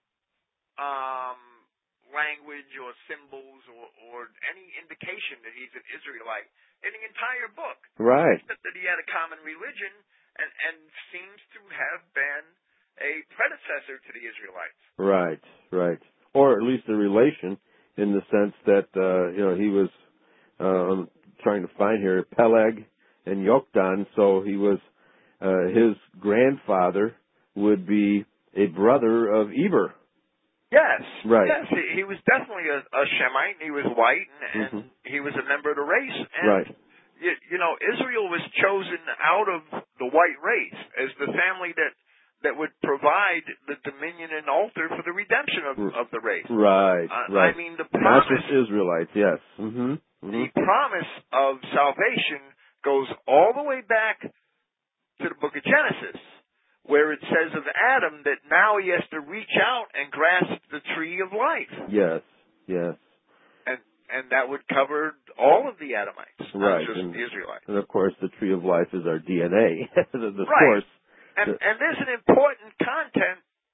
um language or symbols or, or any indication that he's an Israelite in the entire book. Right. Except that he had a common religion and, and seems to have been a predecessor to the Israelites. Right, right. Or at least a relation. in the sense that, uh, you know, he was, uh, I'm trying to find here, Peleg and Yoktan, so he was, uh, his grandfather would be a brother of Eber. Yes. Right. Yes, he, he was definitely a, a Shemite. He was white, and, and mm-hmm. he was a member of the race. And, right. you, you know, Israel was chosen out of the white race as the family that that would provide the dominion and altar for the redemption of, of the race. Right, uh, right. I mean, the promise... Not just Israelites, yes. Mm-hmm. Mm-hmm. The promise of salvation goes all the way back to the book of Genesis, where it says of Adam that now he has to reach out and grasp the tree of life. Yes, yes. And and that would cover all of the Adamites, right. not just and, the Israelites. And, of course, the tree of life is our D N A, the, the right. source. And, and there's an important content,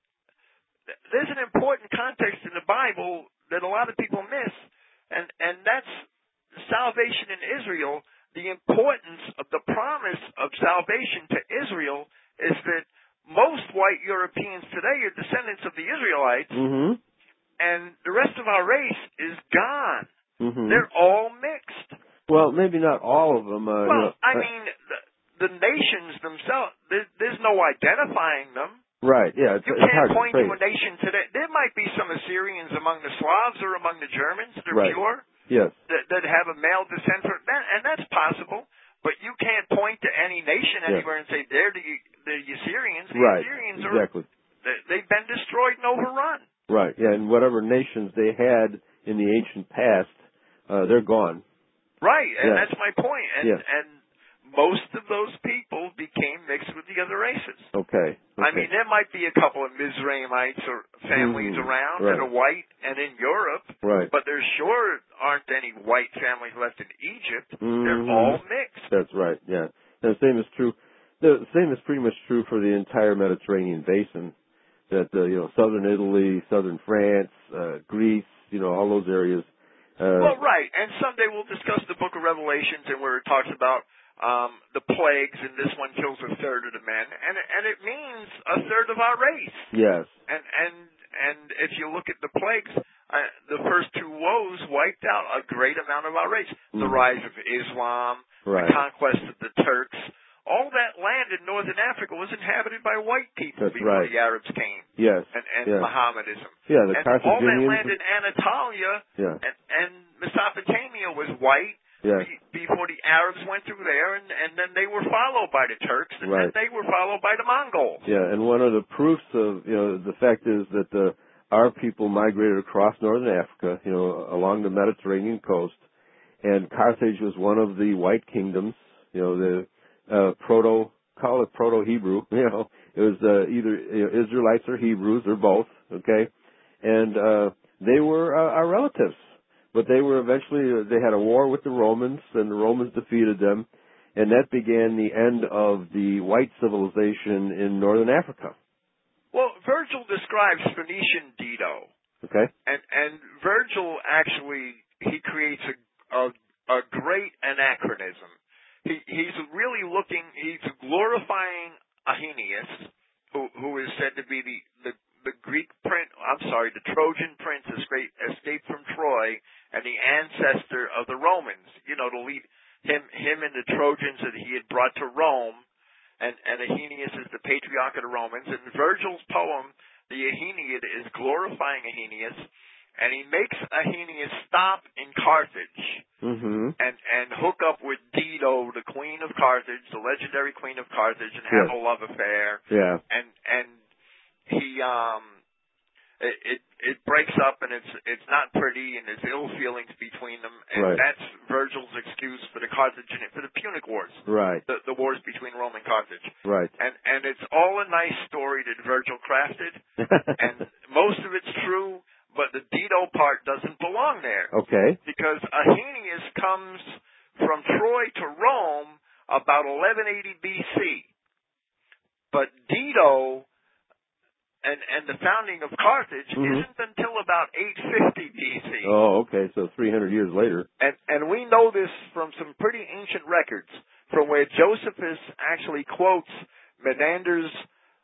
there's an important context in the Bible that a lot of people miss, and, and that's salvation in Israel. The importance of the promise of salvation to Israel is that most white Europeans today are descendants of the Israelites, mm-hmm. and the rest of our race is gone. Mm-hmm. They're all mixed. Well, maybe not all of them. Uh, well, you know, I mean, the, the nations themselves, there, there's no identifying them. Right, yeah. It's, you it's can't hard point to, to a nation today. There might be some Assyrians among the Slavs or among the Germans that are right. pure. Yes. That, that have a male descent from that, and that's possible. But you can't point to any nation anywhere yes. and say they're the the Assyrians. The right. Assyrians exactly. are they, they've been destroyed and overrun. Right. Yeah, and whatever nations they had in the ancient past, uh, they're gone. Right, and yes. that's my point. And yes. and most of those people became mixed with the other races. Okay. okay. I mean, there might be a couple of Mizraimites or families mm, around right. that are white and in Europe, right. but there sure aren't any white families left in Egypt. Mm-hmm. They're all mixed. That's right, yeah. And the same is true, the same is pretty much true for the entire Mediterranean basin, that, uh, you know, southern Italy, southern France, uh, Greece, you know, all those areas. Uh, well, right, and someday we'll discuss the book of Revelations and where it talks about Um, the plagues, and this one kills a third of the men, and and it means a third of our race. Yes. And and and if you look at the plagues, uh, the first two woes wiped out a great amount of our race. Mm. The rise of Islam, right. the conquest of the Turks, all that land in northern Africa was inhabited by white people That's before right. the Arabs came. Yes. And, and yeah. Mohammedanism. Yeah, the and Carthaginians. all that land in Anatolia yeah. and, and Mesopotamia was white. Yes. Before the Arabs went through there, and, and then they were followed by the Turks, and right. then they were followed by the Mongols. Yeah, and one of the proofs of, you know, the fact is that the, our people migrated across northern Africa, you know, along the Mediterranean coast, and Carthage was one of the white kingdoms, you know, the uh, proto, call it proto-Hebrew, you know, it was uh, either you know, Israelites or Hebrews or both, okay, and uh, they were uh, our relatives. But they were eventually, they had a war with the Romans, and the Romans defeated them, and that began the end of the white civilization in northern Africa. Well, Virgil describes Phoenician Dido. Okay. And, and Virgil actually, he creates a, a, a great anachronism. He, he's really looking, he's glorifying Aeneas, who, who is said to be the, the the Greek prince, I'm sorry, the Trojan prince escaped from Troy and the ancestor of the Romans, you know, to lead him, him and the Trojans that he had brought to Rome, and, and Aeneas is the patriarch of the Romans, and Virgil's poem, the Aeneid, is glorifying Aeneas, and he makes Aeneas stop in Carthage mm-hmm. and, and hook up with Dido, the queen of Carthage, the legendary queen of Carthage, and have yeah. a love affair. Yeah. And, and, He um, it, it it breaks up, and it's it's not pretty, and there's ill feelings between them, and right. that's Virgil's excuse for the Carthaginian for the Punic Wars, right? The, the wars between Rome and Carthage, right? And and it's all a nice story that Virgil crafted, and most of it's true, but the Dido part doesn't belong there. Okay. Because Aeneas comes from Troy to Rome about eleven eighty B C, but Dido And, and the founding of Carthage mm-hmm. isn't until about eight fifty B C. Oh, okay, so three hundred years later. And, and we know this from some pretty ancient records, from where Josephus actually quotes Menander's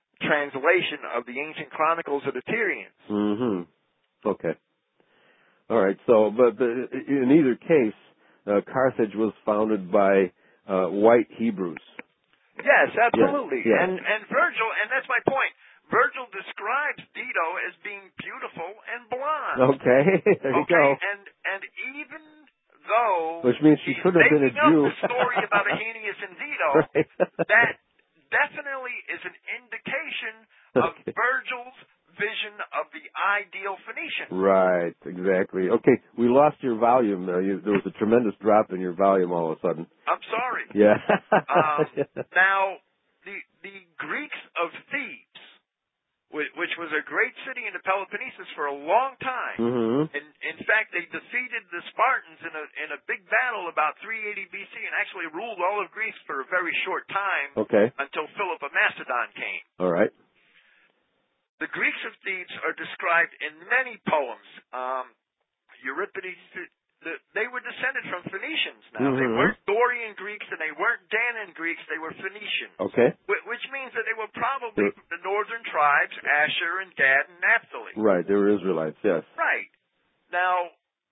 translation of the ancient chronicles of the Tyrians. Mm-hmm. Okay. All right. So, but, but in either case, uh, Carthage was founded by uh, white Hebrews. Yes, absolutely. Yes, yes. And and Virgil, and that's my point. Virgil describes Dido as being beautiful and blonde. Okay, there you okay? go. And and even though Which means she he's could have been a making up Jew. the story about Aeneas and Dido, Right. that definitely is an indication of Okay. Virgil's vision of the ideal Phoenician. Right, exactly. Okay, we lost your volume. Uh, you, there was a tremendous drop in your volume all of a sudden. I'm sorry. Yeah. um, now, the the Greeks of Thebes, which, which was a great city in the Peloponnesus for a long time, mm-hmm. and in fact, they defeated the Spartans in a in a big battle about three eighty B C, and actually ruled all of Greece for a very short time. Okay. Until Philip of Macedon came. All right. The Greeks of Thebes are described in many poems. Um, Euripides, the, they were descended from Phoenicians now. Mm-hmm. They weren't Dorian Greeks and they weren't Danaan Greeks, they were Phoenicians. Okay. Which means that they were probably They're, the northern tribes, Asher and Gad and Naphtali. Right, they were Israelites, yes. Right. Now,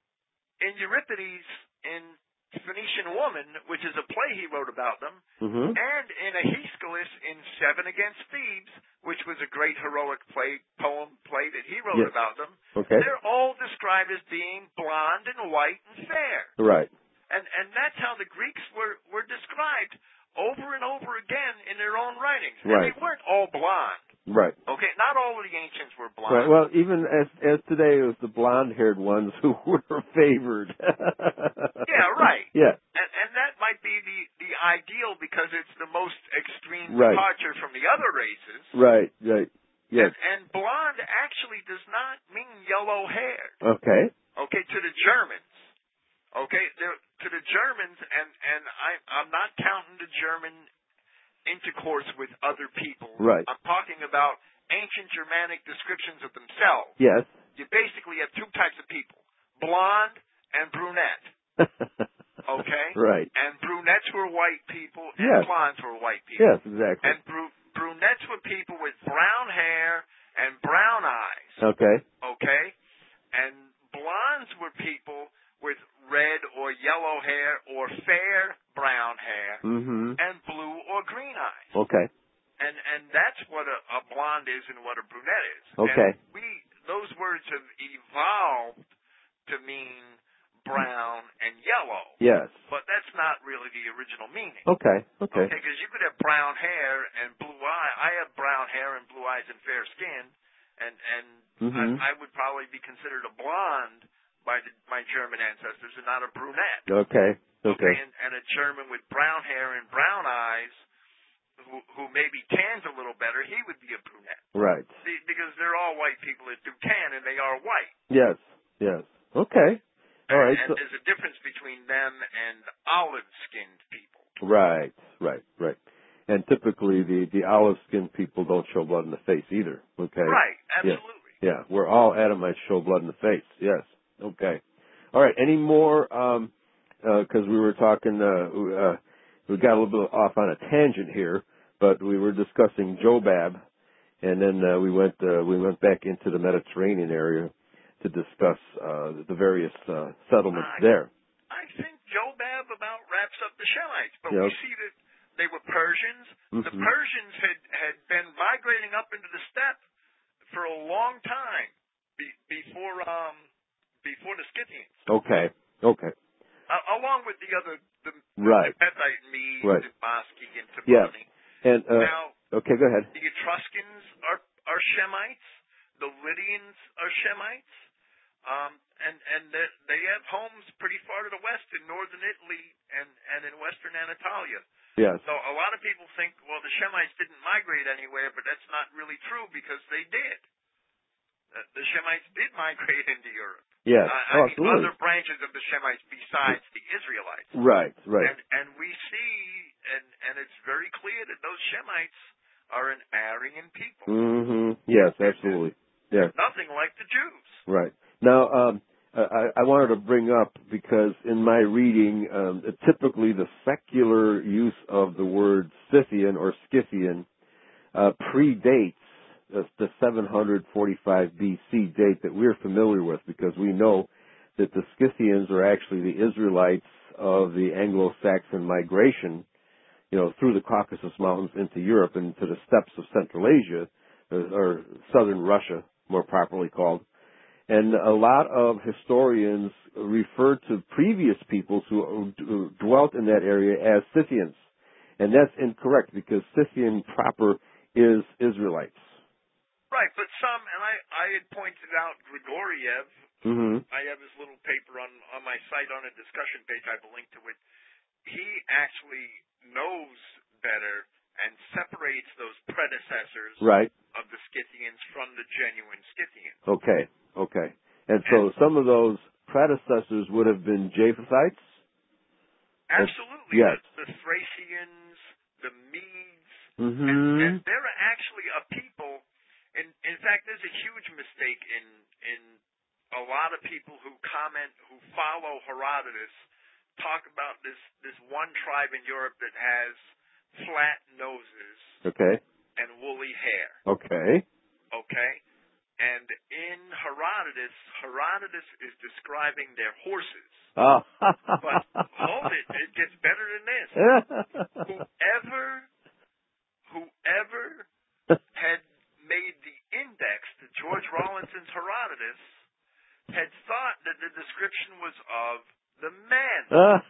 in Euripides, in Phoenician Woman, which is a play he wrote about them, mm-hmm. and in Aeschylus in Seven Against Thebes, which was a great heroic play, poem play that he wrote yes. about them, okay. they're all described as being blonde and white and fair. Right. And and that's how the Greeks were, were described over and over again in their own writings. And right. they weren't all blonde. Right. Okay, not all of the ancients were blonde. Right. Well, even as as today, it was the blonde-haired ones who were favored. Yeah, right. Yeah. And and that might be the the ideal because it's the most extreme right. departure from the other races. Right. Right. Yes. And, and blonde actually does not mean yellow hair. Okay. Okay, to the Germans. Okay, to the Germans, and and I I'm not counting the German intercourse with other people. Right. I'm talking about ancient Germanic descriptions of themselves. Yes. You basically have two types of people, blonde and brunette. Okay? Right. And brunettes were white people, and yes. blondes were white people. Yes, exactly. And br- brunettes were people with brown hair and brown eyes. Okay. Okay? And blondes were people with red or yellow hair or fair brown hair mm-hmm. and blue or green eyes. Okay. And and that's what a, a blonde is and what a brunette is. Okay. And we those words have evolved to mean brown and yellow. Yes. But that's not really the original meaning. Okay. Okay. Okay, because you could have brown hair and blue eye. I have brown hair and blue eyes and fair skin, and and mm-hmm. I, I would probably be considered a blonde by the, my German ancestors and not a brunette. Okay. Okay. Okay, and, and a German with brown hair and brown eyes, who who maybe tans a little better, he would be a brunette. Right. See, because they're all white people that do tan, and they are white. Yes. Yes. Okay. All right. And, and so, there's a difference between them and olive-skinned people. Right. Right. Right. And typically, the the olive-skinned people don't show blood in the face either. Okay. Right. Absolutely. Yeah. yeah. We're all Adamites show blood in the face. Yes. Okay. All right. Any more? Um, because uh, we were talking, uh, uh, we got a little bit off on a tangent here, but we were discussing Jobab, and then uh, we went uh, we went back into the Mediterranean area to discuss uh, the various uh, settlements I, there. I think Jobab about wraps up the Shemites, but yep. we see that they were Persians. Mm-hmm. The Persians had had been migrating up into the steppe for a long time be, before um. before the Scythians. Okay. Okay. Uh, along with the other, the, right. the Hethite Medes right. and Moschi and Tabani. Yeah. And, uh, now, okay, go ahead. The Etruscans are, are Shemites. The Lydians are Shemites. Um, and and they have homes pretty far to the west in northern Italy and, and in western Anatolia. Yes. So a lot of people think, well, the Shemites didn't migrate anywhere, but that's not really true because they did. Uh, the Shemites did migrate into Europe. Yes, uh, I oh, mean, absolutely. other branches of the Shemites besides the Israelites. Right, right. And and we see, and and it's very clear that those Shemites are an Aryan people. Mm-hmm. Yes, absolutely. Yes. Nothing like the Jews. Right. Now, um, I, I wanted to bring up because in my reading, um, typically the secular use of the word Scythian or Scythian uh, predates the seven forty-five B C date that we're familiar with, because we know that the Scythians are actually the Israelites of the Anglo-Saxon migration, you know, through the Caucasus Mountains into Europe and to the steppes of Central Asia, or southern Russia, more properly called. And a lot of historians refer to previous peoples who, who dwelt in that area as Scythians. And that's incorrect, because Scythian proper is Israelites. Right, but some, and I, I had pointed out Grigoriev. Mm-hmm. I have his little paper on, on my site on a discussion page. I have a link to it. He actually knows better and separates those predecessors right. of the Scythians from the genuine Scythians. Okay, okay. And so and, some of those predecessors would have been Japhethites? Absolutely. Yes. The, the Thracians, the Medes, mm-hmm. and, and there are actually a people, in, in fact, there's a huge mistake in, in a lot of people who comment, who follow Herodotus, talk about this, this one tribe in Europe that has flat noses okay. and woolly hair. Okay. Okay? And in Herodotus, Herodotus is describing their horses. Oh. But hold it, it gets better than this. Whoever, whoever had made the index to George Rawlinson's Herodotus had thought that the description was of the men.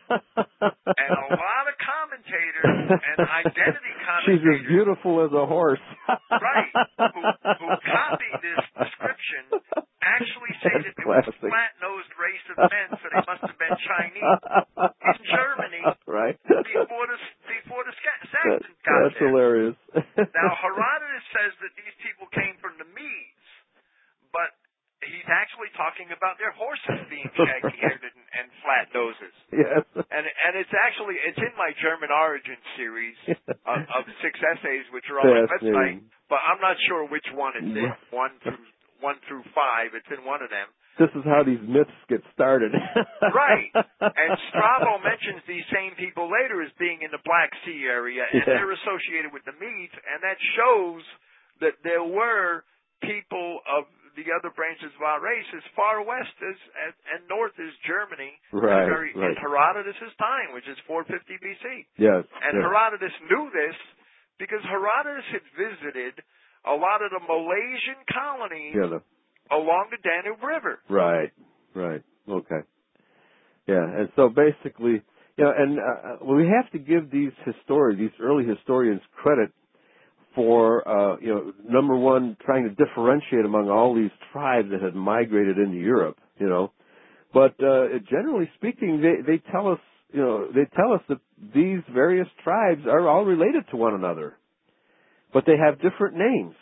And a lot of commentators and identity commentators. She's as beautiful as a horse. Right. Who, who copy this description actually say That's that it classic. was a flat-nosed race of men, so they must have been Chinese. In Germany, right. before the, before the Saxons got That's there. That's hilarious. Now, Herodotus says that these people came from the Medes, but he's actually talking about their horses being shaggy-haired and, and flat noses. Yes. And and it's actually, it's in my German origin series of, of six essays, which are on my website, but I'm not sure which one it's in, one through, one through five. It's in one of them. This is how these myths get started. Right. And Strabo mentions these same people later as being in the Black Sea area, and yeah. they're associated with the Medes, and that shows that there were people of the other branches of our race as far west as, as and north as Germany, right, very, right. in Herodotus' time, which is four fifty B C. Yes, and yes. Herodotus knew this because Herodotus had visited a lot of the Malaysian colonies yeah, the, along the Danube River. Right, right, okay. Yeah, and so basically, you know, and uh, we have to give these historians, these early historians, credit for, uh, you know, number one, trying to differentiate among all these tribes that had migrated into Europe, you know. But uh, generally speaking, they, they tell us, you know, they tell us that these various tribes are all related to one another, but they have different names.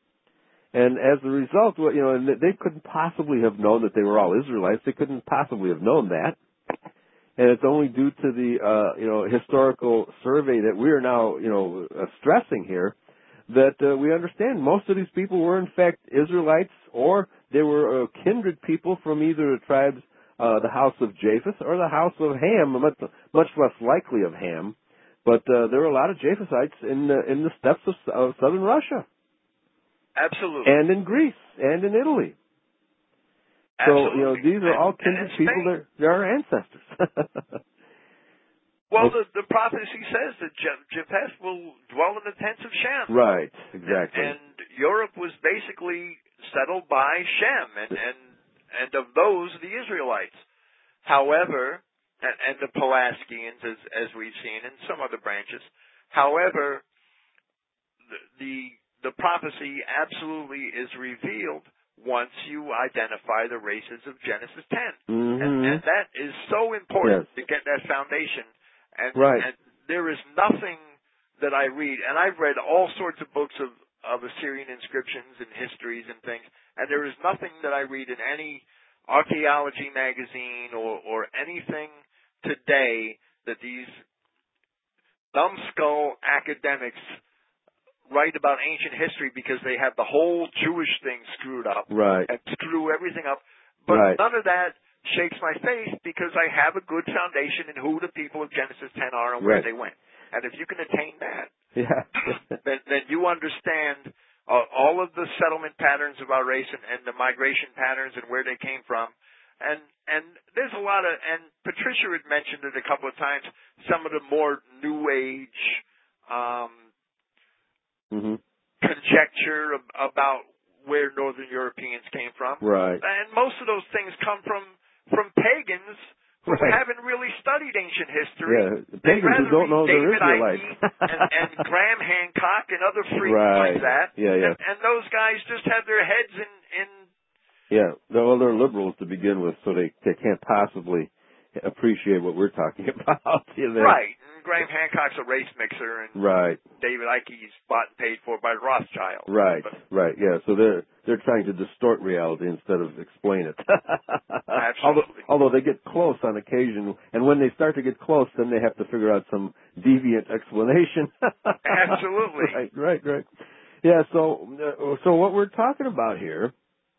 And as a result, you know, and they couldn't possibly have known that they were all Israelites. They couldn't possibly have known that. And it's only due to the, uh, you know, historical survey that we are now, you know, uh, stressing here, that uh, we understand most of these people were in fact Israelites, or they were uh, kindred people from either the tribes, uh, the house of Japheth or the house of Ham, much, much less likely of Ham. But uh, there were a lot of Japhethites in the, in the steppes of, of southern Russia. Absolutely. And in Greece and in Italy. Absolutely. So, you know, these are and, all kindred people. They're, they're our ancestors. Well, the, the prophecy says that Je- Japheth will dwell in the tents of Shem. Right, exactly. And, and Europe was basically settled by Shem, and, and, and of those, the Israelites. However, and, and the Pelasgians, as, as we've seen, and some other branches. However, the, the, the prophecy absolutely is revealed once you identify the races of Genesis ten. Mm-hmm. And, and that is so important yes. to get that foundation. And, right. and there is nothing that I read, and I've read all sorts of books of, of Assyrian inscriptions and histories and things, and there is nothing that I read in any archaeology magazine or, or anything today that these numbskull academics write about ancient history because they have the whole Jewish thing screwed up right. and screw everything up. But right. none of that shakes my faith because I have a good foundation in who the people of Genesis ten are and where right. they went. And if you can attain that, yeah. then, then you understand uh, all of the settlement patterns of our race and, and the migration patterns and where they came from. and and there's a lot of, and Patricia had mentioned it a couple of times, some of the more New Age um, mm-hmm. conjecture about where Northern Europeans came from. Right. And most of those things come from, from pagans who right. haven't really studied ancient history. Yeah, pagans who don't know they're Israelites. and, and Graham Hancock and other freaks right. like that. Yeah, yeah. And, and those guys just have their heads in... in yeah, well, they're liberals to begin with, so they, they can't possibly appreciate what we're talking about. You know? Right. Graham Hancock's a race mixer, and right. David Icke's bought and paid for by Rothschild. Right, but, right, yeah. So they're they're trying to distort reality instead of explain it. Absolutely. although, although they get close on occasion, and when they start to get close, then they have to figure out some deviant explanation. Absolutely. Right, right, right. Yeah. So, uh, so what we're talking about here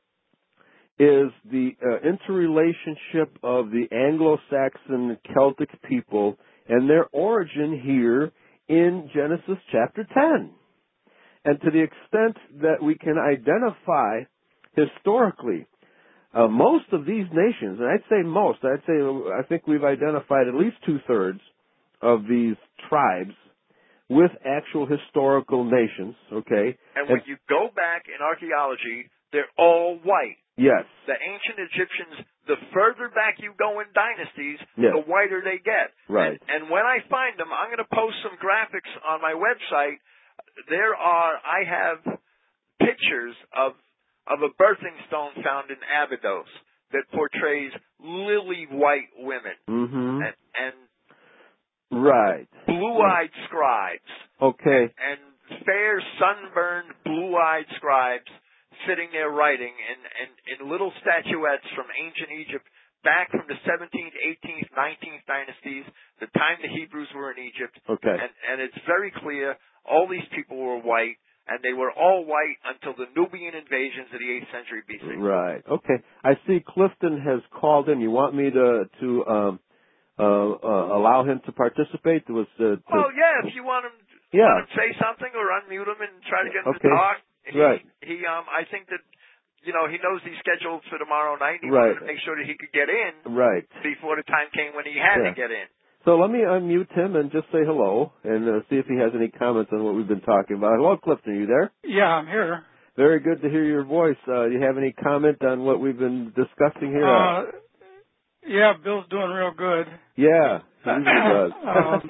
is the uh, interrelationship of the Anglo-Saxon Celtic people and their origin here in Genesis chapter ten. And to the extent that we can identify historically, uh, most of these nations, and I'd say most, I'd say, I think we've identified at least two-thirds of these tribes with actual historical nations, okay? And when and, you go back in archaeology, they're all white. Yes. The ancient Egyptians, the further back you go in dynasties, yes. the whiter they get. Right. And, and when I find them, I'm going to post some graphics on my website. There are, I have pictures of of a birthing stone found in Abydos that portrays lily white women. Mm-hmm. And, and right. blue-eyed scribes. Okay. And, and fair, sunburned, blue-eyed scribes sitting there writing in, in, in little statuettes from ancient Egypt back from the seventeenth, eighteenth, nineteenth dynasties, the time the Hebrews were in Egypt. Okay. And, and it's very clear all these people were white, and they were all white until the Nubian invasions of the eighth century B C. Right. Okay. I see Clifton has called in. You want me to to um, uh, uh, allow him to participate? It was uh, to, oh, yeah, if you want him, yeah. want him to say something or unmute him and try to get him okay. to talk. He, right. He, um, I think that, you know, he knows he's scheduled for tomorrow night. He right. wanted to make sure that he could get in right. before the time came when he had yeah. to get in. So let me unmute him and just say hello and uh, see if he has any comments on what we've been talking about. Hello, Clifton, are you there? Yeah, I'm here. Very good to hear your voice. Uh, do you have any comment on what we've been discussing here? Uh, yeah, Bill's doing real good. Yeah, he usually does. um,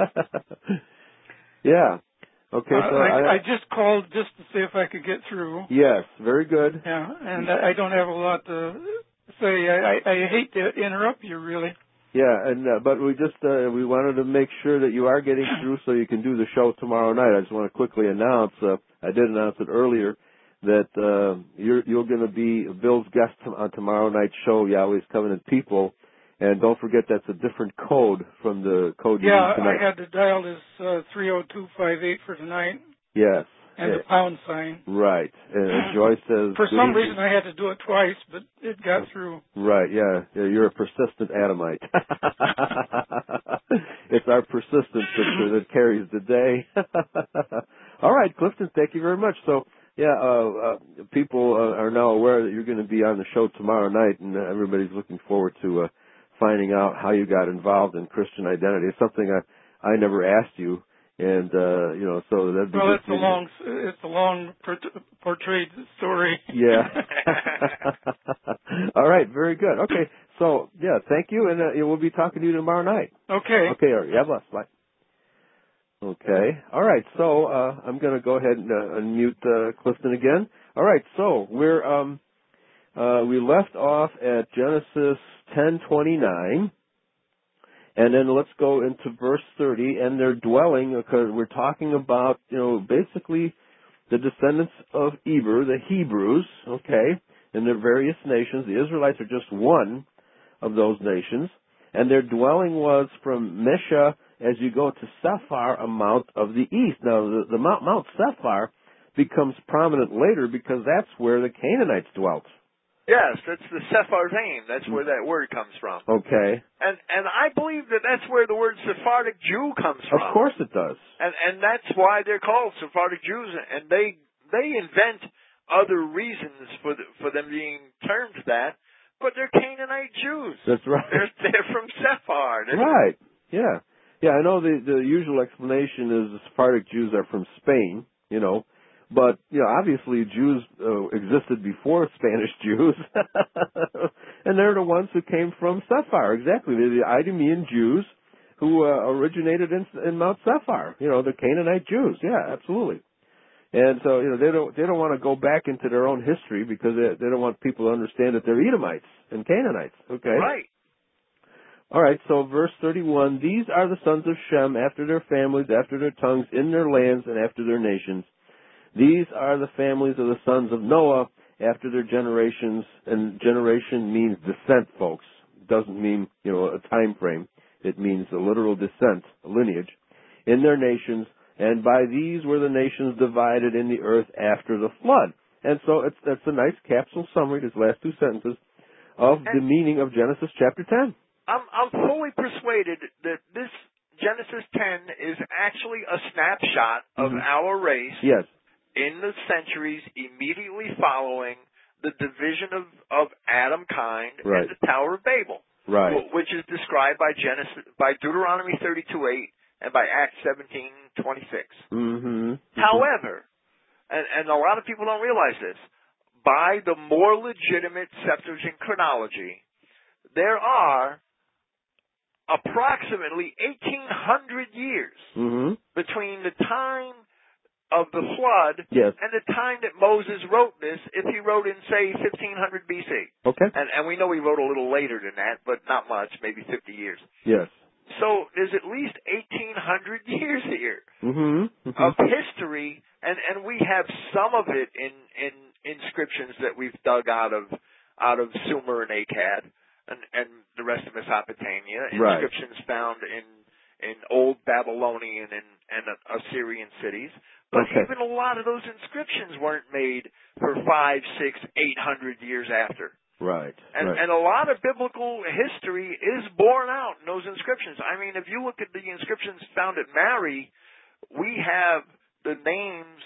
yeah. Okay, uh, so I, I, I just called just to see if I could get through. Yes, very good. Yeah, and I don't have a lot to say. I, I, I hate to interrupt you, really. Yeah, and uh, but we just uh, we wanted to make sure that you are getting through so you can do the show tomorrow night. I just want to quickly announce. Uh, I did announce it earlier that uh, you're you're going to be Bill's guest on tomorrow night's show, Yahweh's Covenant People, and don't forget that's a different code from the code you yeah, used tonight. I had to dial this uh, three oh two five eight for tonight. Yes. And the pound sign. Right. And Joyce says... For some reason I had to do it twice, but it got through. Right, yeah. yeah you're a persistent Adamite. It's our persistence that, that carries the day. All right, Clifton, thank you very much. So, yeah, uh, uh, people uh, are now aware that you're going to be on the show tomorrow night, and uh, everybody's looking forward to uh, finding out how you got involved in Christian identity. It's something I, I never asked you. And, uh, you know, so that'd be Well, it's good a long, it's a long portrayed story. Yeah. All right. Very good. Okay. So, yeah, thank you. And uh, we'll be talking to you tomorrow night. Okay. Okay. All right. Yeah, bless. Bye. Okay. All right. So, uh, I'm going to go ahead and uh, unmute uh, Clifton again. All right. So, we're, um, uh, we left off at Genesis ten twenty-nine. And then let's go into verse thirty, and they're dwelling, because we're talking about, you know, basically the descendants of Eber, the Hebrews, okay, and their various nations. The Israelites are just one of those nations. And their dwelling was from Mesha as you go to Sephar, a mount of the east. Now, the, the Mount, Mount Sephar becomes prominent later because that's where the Canaanites dwelt. Yes, that's the Sephardim. That's where that word comes from. Okay. And and I believe that that's where the word Sephardic Jew comes from. Of course it does. And and that's why they're called Sephardic Jews. And they they invent other reasons for the, for them being termed that. But they're Canaanite Jews. That's right. They're, they're from Sephar. They're right. Yeah. Yeah, I know the, the usual explanation is the Sephardic Jews are from Spain, you know. But, you know, obviously Jews uh, existed before Spanish Jews. And they're the ones who came from Sephar, exactly. They're the Idumean Jews who uh, originated in, in Mount Sephar. You know, the Canaanite Jews. Yeah, absolutely. And so, you know, they don't they don't want to go back into their own history because they, they don't want people to understand that they're Edomites and Canaanites. Okay? Right. All right, so verse thirty-one, these are the sons of Shem after their families, after their tongues, in their lands, and after their nations. These are the families of the sons of Noah after their generations, and generation means descent, folks. It doesn't mean, you know, a time frame. It means a literal descent, a lineage, in their nations. And by these were the nations divided in the earth after the flood. And so it's, that's a nice capsule summary, these last two sentences, of and the meaning of Genesis chapter ten. I'm, I'm fully persuaded that this Genesis ten is actually a snapshot of Mm-hmm. our race Yes. in the centuries immediately following the division of, of Adam kind Right. and the Tower of Babel, Right. which is described by Genesis, by Deuteronomy thirty-two eight and by Acts seventeen twenty-six. Mm-hmm. However, and, and a lot of people don't realize this, by the more legitimate Septuagint chronology, there are approximately eighteen hundred years Mm-hmm. between the time of the flood Yes. and the time that Moses wrote this, if he wrote in, say, fifteen hundred B C. Okay. And, and we know he wrote a little later than that, but not much, maybe fifty years. Yes. So there's at least eighteen hundred years here Mm-hmm. Mm-hmm. of history, and, and we have some of it in, in inscriptions that we've dug out of out of Sumer and Akkad and, and the rest of Mesopotamia, Right. inscriptions found in in old Babylonian and, and Assyrian cities. But Okay. even a lot of those inscriptions weren't made for five, six, eight hundred years after. Right. And, right. and a lot of biblical history is borne out in those inscriptions. I mean, if you look at the inscriptions found at Mari, we have the names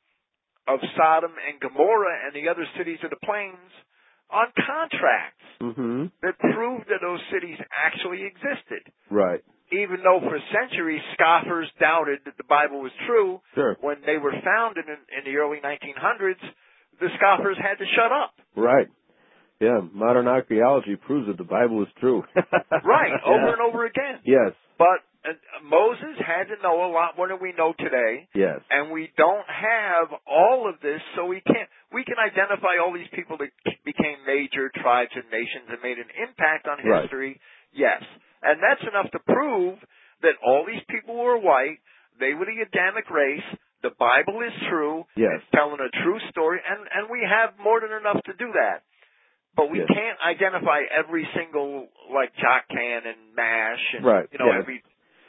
of Sodom and Gomorrah and the other cities of the plains on contracts Mm-hmm. that prove that those cities actually existed. Right. Even though for centuries scoffers doubted that the Bible was true, Sure. when they were founded in, in the early nineteen hundreds, the scoffers had to shut up. Right. Yeah. Modern archaeology proves that the Bible is true. Right, Yeah. over and over again. Yes. But uh, Moses had to know a lot more than we know today, Yes. and we don't have all of this, so we can't. We can identify all these people that became major tribes and nations and made an impact on Right. history. Yes, and that's enough to prove that all these people were white. They were the Adamic race. The Bible is true. Yes. It's telling a true story, and and we have more than enough to do that. But we Yes. can't identify every single, like, Joktan and Mash and, Right, you know, yes. every,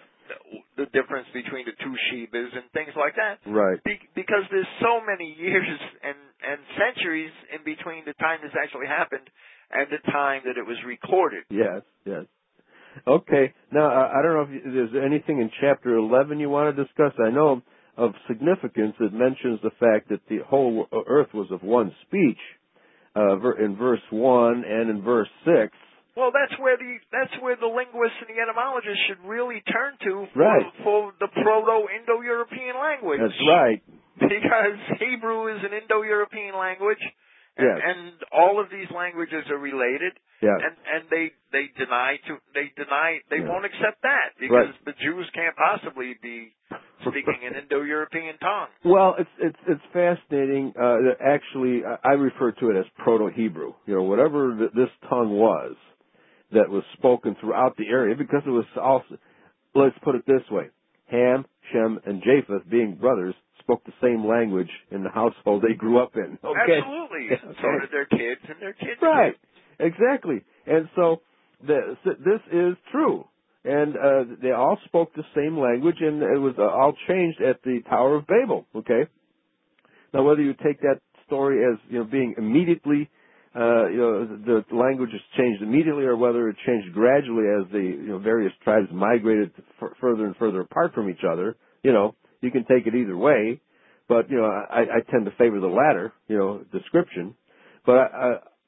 the difference between the two Shebas and things like that. Right. Be, because there's so many years and, and centuries in between the time this actually happened and the time that it was recorded. Yes. Yes. Okay. Now, I I don't know if you- there's anything in chapter eleven you want to discuss. I know of significance. It mentions the fact that the whole earth was of one speech uh, ver- in verse one and in verse six. Well, that's where the that's where the linguists and the etymologists should really turn to for, Right. for the Proto-Indo-European language. That's right. Because Hebrew is an Indo-European language, and, Yes. and all of these languages are related. Yes. And and they they deny to they deny they Yeah. won't accept that because Right. the Jews can't possibly be speaking an Indo-European tongue. Well, it's it's it's fascinating. Uh, that actually, I I refer to it as Proto-Hebrew. You know, whatever th- this tongue was that was spoken throughout the area, because it was also. Let's put it this way: Ham, Shem, and Japheth, being brothers, spoke the same language in the household they grew up in. Okay? Absolutely. Okay. So did their kids and their kids. Right. Kids. Exactly. And so the, so this is true. And uh, they all spoke the same language, and it was uh, all changed at the Tower of Babel. Okay. Now, whether you take that story as you know being immediately, uh, you know, the language is changed immediately, or whether it changed gradually as the you know various tribes migrated f- further and further apart from each other, you know, you can take it either way. But you know, I, I tend to favor the latter, you know, description. But I,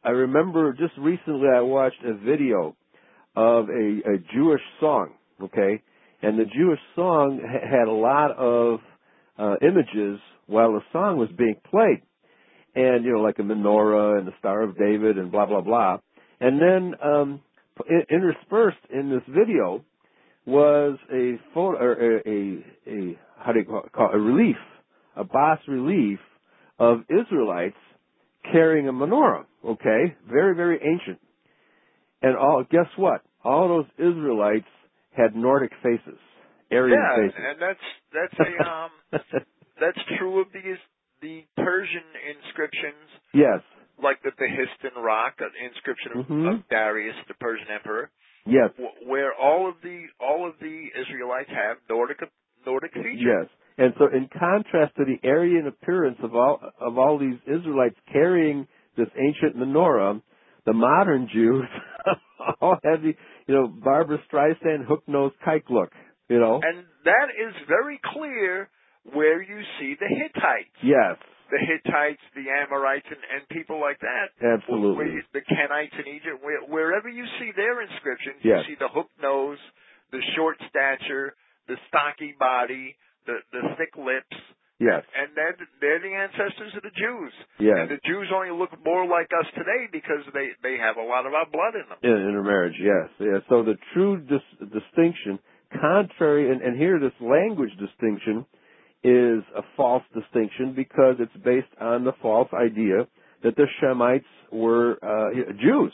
I remember just recently I watched a video of a, a Jewish song, okay? And the Jewish song ha- had a lot of uh, images while the song was being played. And, you know, like a menorah and the Star of David and blah, blah, blah. And then um, interspersed in this video was a photo, or a, a, a how do you call it, a relief, a bas relief of Israelites carrying a menorah, okay? Very, very ancient. And all, guess what? All those Israelites had Nordic faces, Aryan yeah, faces. and that's that's a um that's true of these the Persian inscriptions. Yes. Like the Behistun Rock, an inscription of, mm-hmm. of Darius, the Persian emperor. Yes. Where all of the all of the Israelites have Nordic Nordic features. Yes. And so in contrast to the Aryan appearance of all of all these Israelites carrying this ancient menorah, the modern Jews all have the, you know, Barbra Streisand hook-nosed kike look, you know. And that is very clear where you see the Hittites. Yes. The Hittites, the Amorites, and, and people like that. Absolutely. Where you, the Kenites in Egypt, where, wherever you see their inscriptions, yes. you see the hook nose, the short stature, the stocky body, the, the thick lips. Yes. And they're, they're the ancestors of the Jews. Yes. And the Jews only look more like us today because they, they have a lot of our blood in them. In intermarriage, yes. yes. So the true dis- distinction, contrary, and, and here this language distinction is a false distinction because it's based on the false idea that the Shemites were uh, Jews.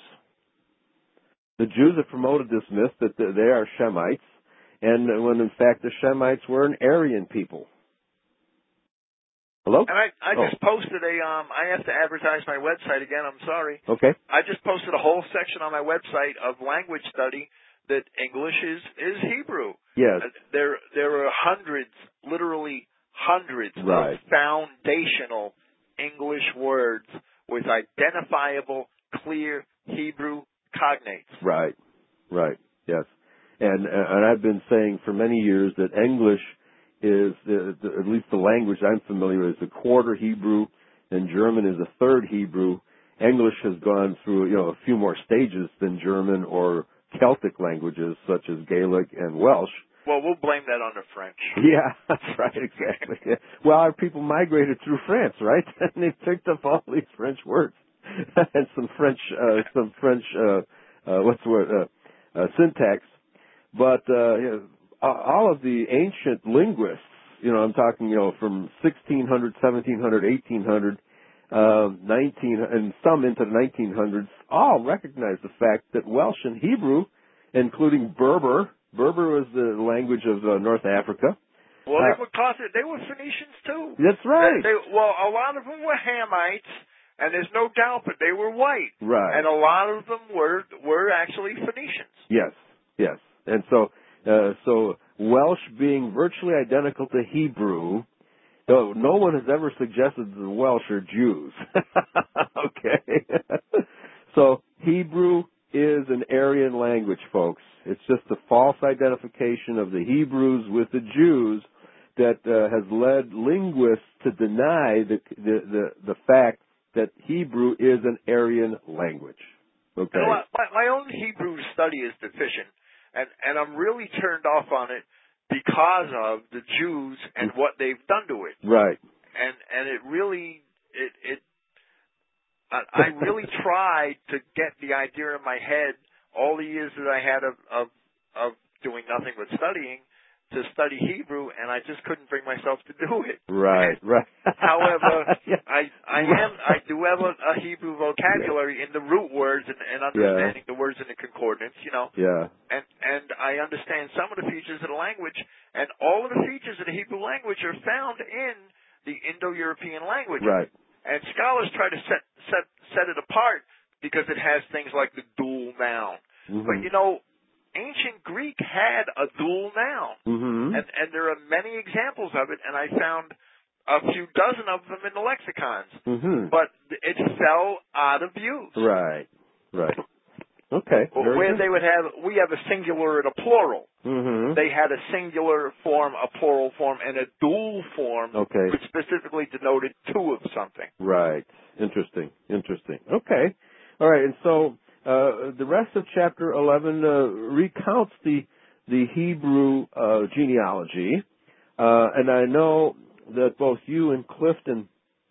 The Jews have promoted this myth that they are Shemites, and when in fact the Shemites were an Aryan people. Hello? And I, I oh. just posted a, um, I have to advertise my website again, I'm sorry. Okay. I just posted a whole section on my website of language study that English is, is Hebrew. Yes. Uh, there, there are hundreds, literally hundreds right. of foundational English words with identifiable, clear Hebrew cognates. Right, right, yes. And, and I've been saying for many years that English is, the, the, at least the language I'm familiar with, is a quarter Hebrew, and German is a third Hebrew. English has gone through, you know, a few more stages than German or Celtic languages such as Gaelic and Welsh. Well, we'll blame that on the French. Yeah, that's right, exactly. Yeah. Well, our people migrated through France, right? And they picked up all these French words and some French, uh, some French, uh, uh, what's the word, uh, uh, syntax. But uh, you know, all of the ancient linguists, you know, I'm talking, you know, from sixteen hundred, seventeen hundred, eighteen hundred, uh, nineteen, and some into the nineteen hundreds, all recognize the fact that Welsh and Hebrew, including Berber, Berber was the language of uh, North Africa. Well, uh, they were caught, they were Phoenicians too. That's right. They, they, well, a lot of them were Hamites, and there's no doubt, but they were white. Right. And a lot of them were were actually Phoenicians. Yes, yes. And so, uh, so Welsh being virtually identical to Hebrew, though no one has ever suggested that the Welsh are Jews. Okay. So Hebrew is an Aryan language, folks. It's just a false identification of the Hebrews with the Jews that uh, has led linguists to deny the, the the the fact that Hebrew is an Aryan language. Okay. You know, my, my own Hebrew study is deficient, and and I'm really turned off on it because of the Jews and what they've done to it. Right. And and it really it it I, I really tried to get the idea in my head all the years that I had of of, of doing nothing but studying to study Hebrew, and I just couldn't bring myself to do it. Right, right. However, yeah. I I am I do have a, a Hebrew vocabulary in the root words and, and understanding yeah. the words in the concordance, you know. Yeah. And and I understand some of the features of the language, and all of the features of the Hebrew language are found in the Indo-European language. Right. And scholars try to set set set it apart because it has things like the dual noun. Mm-hmm. But you know, ancient Greek had a dual noun, mm-hmm. and, and there are many examples of it, and I found a few dozen of them in the lexicons. Mm-hmm. But it fell out of use. Right, right. Okay. Where good. they would have, we have a singular and a plural. Mm-hmm. They had a singular form, a plural form, and a dual form, okay. which specifically denoted two of something. Right. Interesting. Interesting. Okay. All right, and so uh, the rest of chapter eleven uh, recounts the the Hebrew uh, genealogy, uh, and I know that both you and Clifton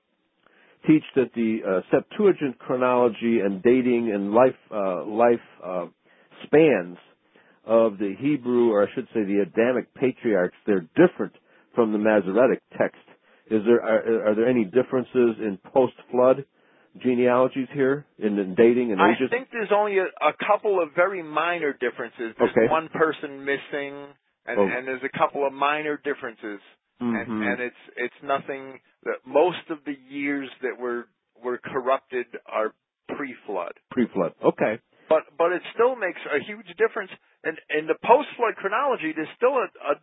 teach that the uh, Septuagint chronology and dating and life uh, life uh, spans of the Hebrew, or I should say the Adamic patriarchs, they're different from the Masoretic text. Is there are, are there any differences in post-flood genealogies here in, in dating and ages? I think there's only a, a couple of very minor differences. There's okay. one person missing, and, oh. and there's a couple of minor differences, mm-hmm. and, and it's it's nothing. That most of the years that were were corrupted are pre-flood. Pre-flood. Okay. But but it still makes a huge difference. And in the post-flood chronology, there's still a, a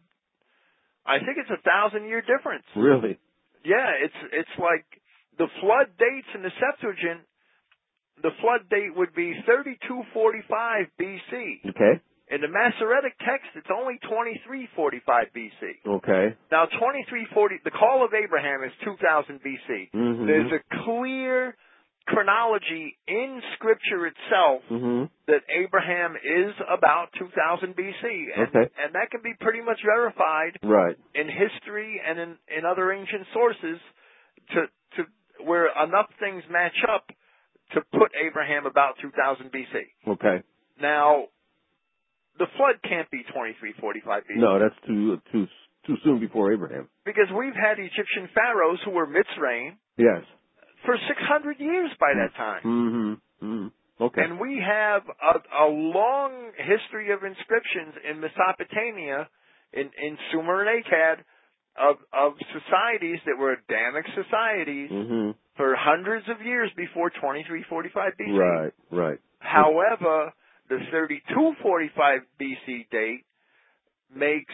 I think it's a thousand year difference. Really? Yeah, it's it's like the flood dates in the Septuagint. The flood date would be thirty-two forty-five B C. Okay. In the Masoretic text, it's only twenty-three forty-five B C. Okay. Now, twenty-three forty, the call of Abraham is two thousand B C. Mm-hmm. There's a clear chronology in Scripture itself mm-hmm. that Abraham is about two thousand B C. And, okay. and that can be pretty much verified right. in history and in, in other ancient sources to, to where enough things match up to put Abraham about two thousand B C. Okay. Now, the flood can't be twenty-three forty-five B C. No, that's too too too soon before Abraham. Because we've had Egyptian pharaohs who were Mitzrayim. Yes. For six hundred years by that time. Mm-hmm. Mm-hmm. Okay. And we have a, a long history of inscriptions in Mesopotamia, in, in Sumer and Akkad, of, of societies that were Adamic societies mm-hmm. for hundreds of years before twenty-three forty-five B C. Right, right. However, the thirty-two forty-five B C date makes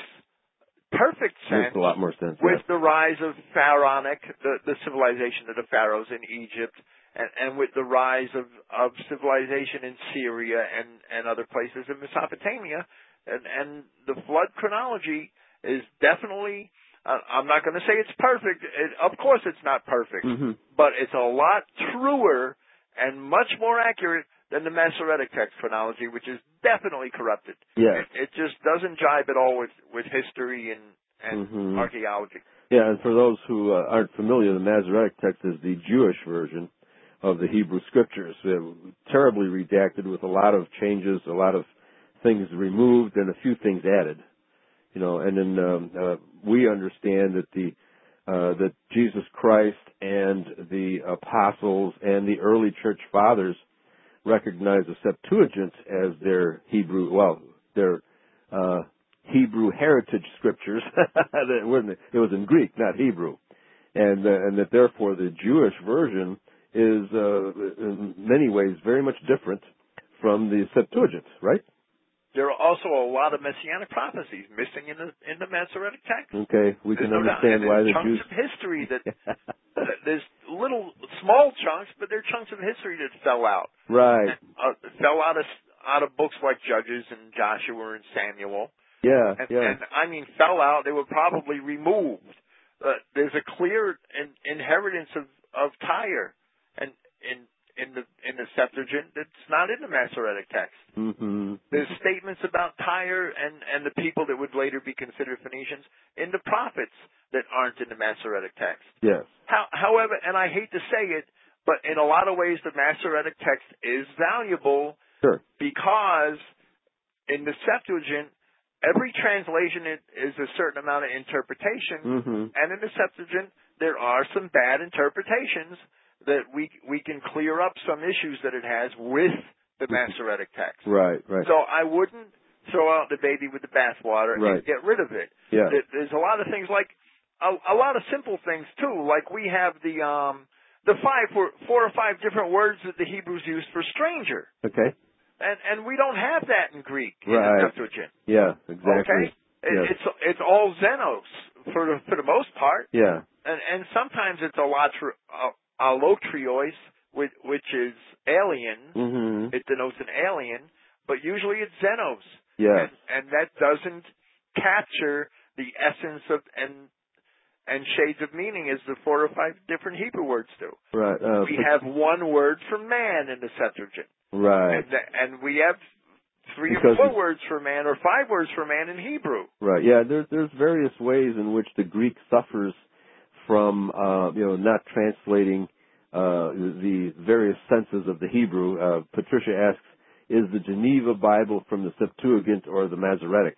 perfect sense. Makes a lot more sense. With yes. the rise of pharaonic, the, the civilization of the pharaohs in Egypt, and, and with the rise of, of civilization in Syria and, and other places in Mesopotamia, and, and the flood chronology is definitely, uh, I'm not going to say it's perfect. It, of course it's not perfect, mm-hmm. but it's a lot truer and much more accurate than the Masoretic text chronology, which is definitely corrupted. Yes. It, it just doesn't jive at all with, with history and, and mm-hmm. archaeology. Yeah, and for those who uh, aren't familiar, the Masoretic text is the Jewish version of the Hebrew Scriptures. Uh, terribly redacted with a lot of changes, a lot of things removed, and a few things added. You know, and then um, uh, we understand that the uh, that Jesus Christ and the apostles and the early church fathers recognize the Septuagint as their Hebrew, well, their uh, Hebrew heritage scriptures. It was in Greek, not Hebrew, and uh, and that therefore the Jewish version is uh, in many ways very much different from the Septuagint, right? There are also a lot of messianic prophecies missing in the in the Masoretic text. Okay, we There's can no understand doubt. why the chunks Jews. of history that there's little small chunks, but they're chunks of history that fell out. Right. And, uh, fell out of out of books like Judges and Joshua and Samuel. Yeah. And, yeah. and I mean, fell out. They were probably removed. Uh, there's a clear in, inheritance of of Tyre, and in in the in the Septuagint that's not in the Masoretic text. Mm-hmm. There's statements about Tyre and, and the people that would later be considered Phoenicians in the prophets that aren't in the Masoretic text. Yes. How, however, and I hate to say it, but in a lot of ways the Masoretic text is valuable. Sure. Because in the Septuagint, every translation is a certain amount of interpretation, mm-hmm. and in the Septuagint there are some bad interpretations that we we can clear up some issues that it has with the Masoretic text. Right, right. So I wouldn't throw out the baby with the bathwater right. and get rid of it. Yeah. There's a lot of things like a, a lot of simple things too. Like we have the um the five four, four or five different words that the Hebrews use for stranger. Okay. And and we don't have that in Greek in right. the Septuagint. Yeah, exactly. Okay. Yes. It's it's all xenos for the, for the most part. Yeah. And and sometimes it's a lot for. Uh, allotrios, which, which is alien. Mm-hmm. It denotes an alien, but usually it's xenos. Yes. And, and that doesn't capture the essence of and and shades of meaning as the four or five different Hebrew words do. Right. Uh, we have one word for man in the Septuagint. Right. And, and we have three because or four words for man or five words for man in Hebrew. Right. Yeah. There's there's various ways in which the Greek suffers from uh, you know not translating uh, the various senses of the Hebrew. Uh, Patricia asks, is the Geneva Bible from the Septuagint or the Masoretic?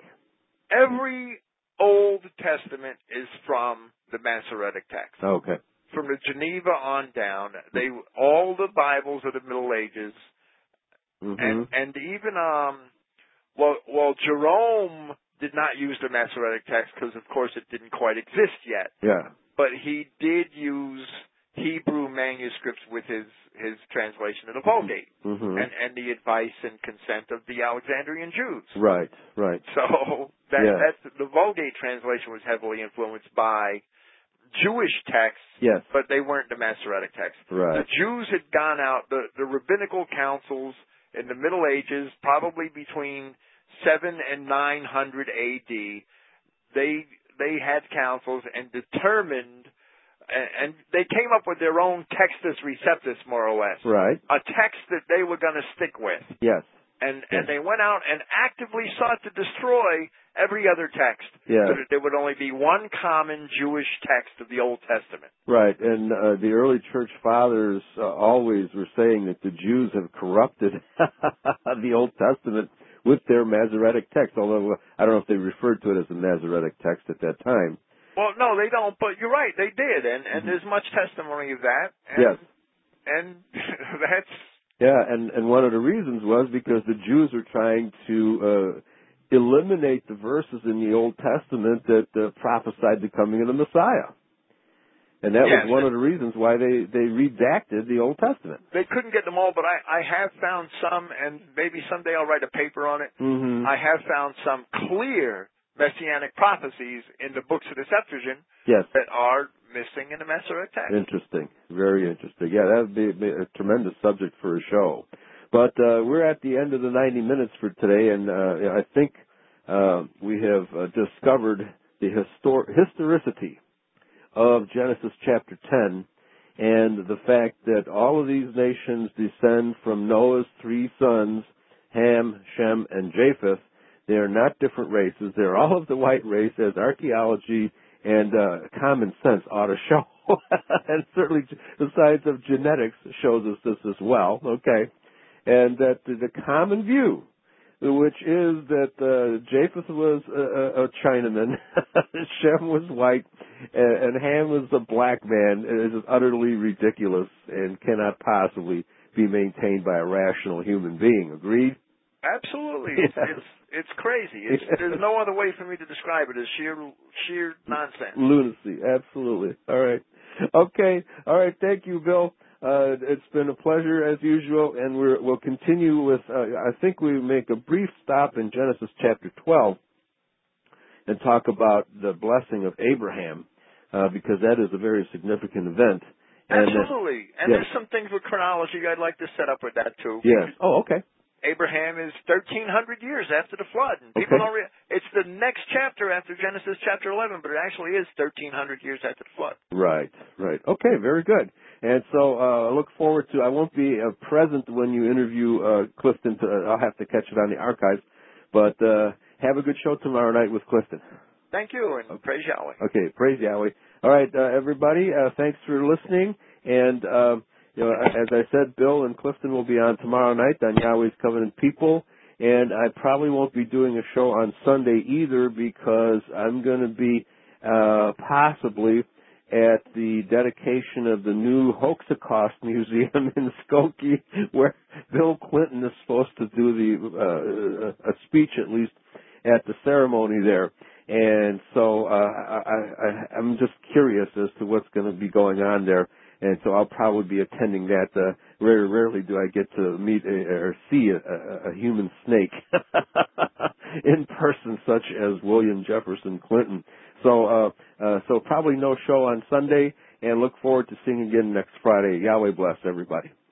Every Old Testament is from the Masoretic text. Okay. From the Geneva on down, they all the Bibles of the Middle Ages, mm-hmm. and and even um, well, well, Jerome did not use the Masoretic text because, of course, it didn't quite exist yet. Yeah. But he did use Hebrew manuscripts with his his translation of the Vulgate, mm-hmm. and and the advice and consent of the Alexandrian Jews. Right. Right. So that yeah. that's the Vulgate translation was heavily influenced by Jewish texts, yes. but they weren't the Masoretic texts. Right. The Jews had gone out, the, the rabbinical councils in the Middle Ages, probably between seven and nine hundred A D, they they had councils and determined, and, and they came up with their own textus receptus, more or less. Right. A text that they were going to stick with. Yes. And yes. and they went out and actively sought to destroy every other text. Yeah. So that there would only be one common Jewish text of the Old Testament. Right. And uh, the early church fathers uh, always were saying that the Jews have corrupted the Old Testament with their Masoretic text, although I don't know if they referred to it as the Masoretic text at that time. Well, no, they don't, but you're right, they did, and, and mm-hmm. there's much testimony of that. And, yes. And that's... Yeah, and, and one of the reasons was because the Jews were trying to uh, eliminate the verses in the Old Testament that uh, prophesied the coming of the Messiah. And that yes, was one of the reasons why they, they redacted the Old Testament. They couldn't get them all, but I, I have found some, and maybe someday I'll write a paper on it. Mm-hmm. I have found some clear Messianic prophecies in the books of the Septuagint yes. that are missing in the Masoretic text. Interesting. Very interesting. Yeah, that would be a tremendous subject for a show. But uh, we're at the end of the ninety minutes for today, and uh, I think uh, we have uh, discovered the histor- historicity of Genesis chapter ten, and the fact that all of these nations descend from Noah's three sons, Ham, Shem, and Japheth. They are not different races. They're all of the white race, as archaeology and uh, common sense ought to show. And certainly the science of genetics shows us this as well, okay? And that the common view, which is that uh, Japheth was a, a Chinaman, Shem was white, and, and Ham was a black man, is utterly ridiculous and cannot possibly be maintained by a rational human being. Agreed? Absolutely. Yes. It's, it's it's crazy. It's, yes. There's no other way for me to describe it. It's sheer sheer nonsense. Lunacy. Absolutely. All right. Okay. All right. Thank you, Bill. Uh, it's been a pleasure as usual, and we're, we'll continue with. Uh, I think we make a brief stop in Genesis chapter twelve and talk about the blessing of Abraham, uh, because that is a very significant event. And Absolutely. Uh, and yes. there's some things with chronology I'd like to set up with that too. Yes. Oh, okay. Abraham is thirteen hundred years after the flood. And people okay. don't re- it's the next chapter after Genesis chapter eleven, but it actually is thirteen hundred years after the flood. Right, right. Okay, very good. And so uh, I look forward to, I won't be uh, present when you interview uh, Clifton. To, uh, I'll have to catch it on the archives. But uh, have a good show tomorrow night with Clifton. Thank you, and okay. praise Yahweh. Okay, praise Yahweh. All right, uh, everybody, uh, thanks for listening. And uh, you know, as I said, Bill and Clifton will be on tomorrow night on Yahweh's Covenant People, and I probably won't be doing a show on Sunday either because I'm going to be uh, possibly at the dedication of the new Hoxacost Museum in Skokie, where Bill Clinton is supposed to do the uh, a speech, at least at the ceremony there. And so uh, I, I, I'm just curious as to what's going to be going on there. And so I'll probably be attending that. Uh, very rarely do I get to meet a, or see a, a, a human snake in person, such as William Jefferson Clinton. So, uh, uh, so probably no show on Sunday, and look forward to seeing you again next Friday. Yahweh bless everybody.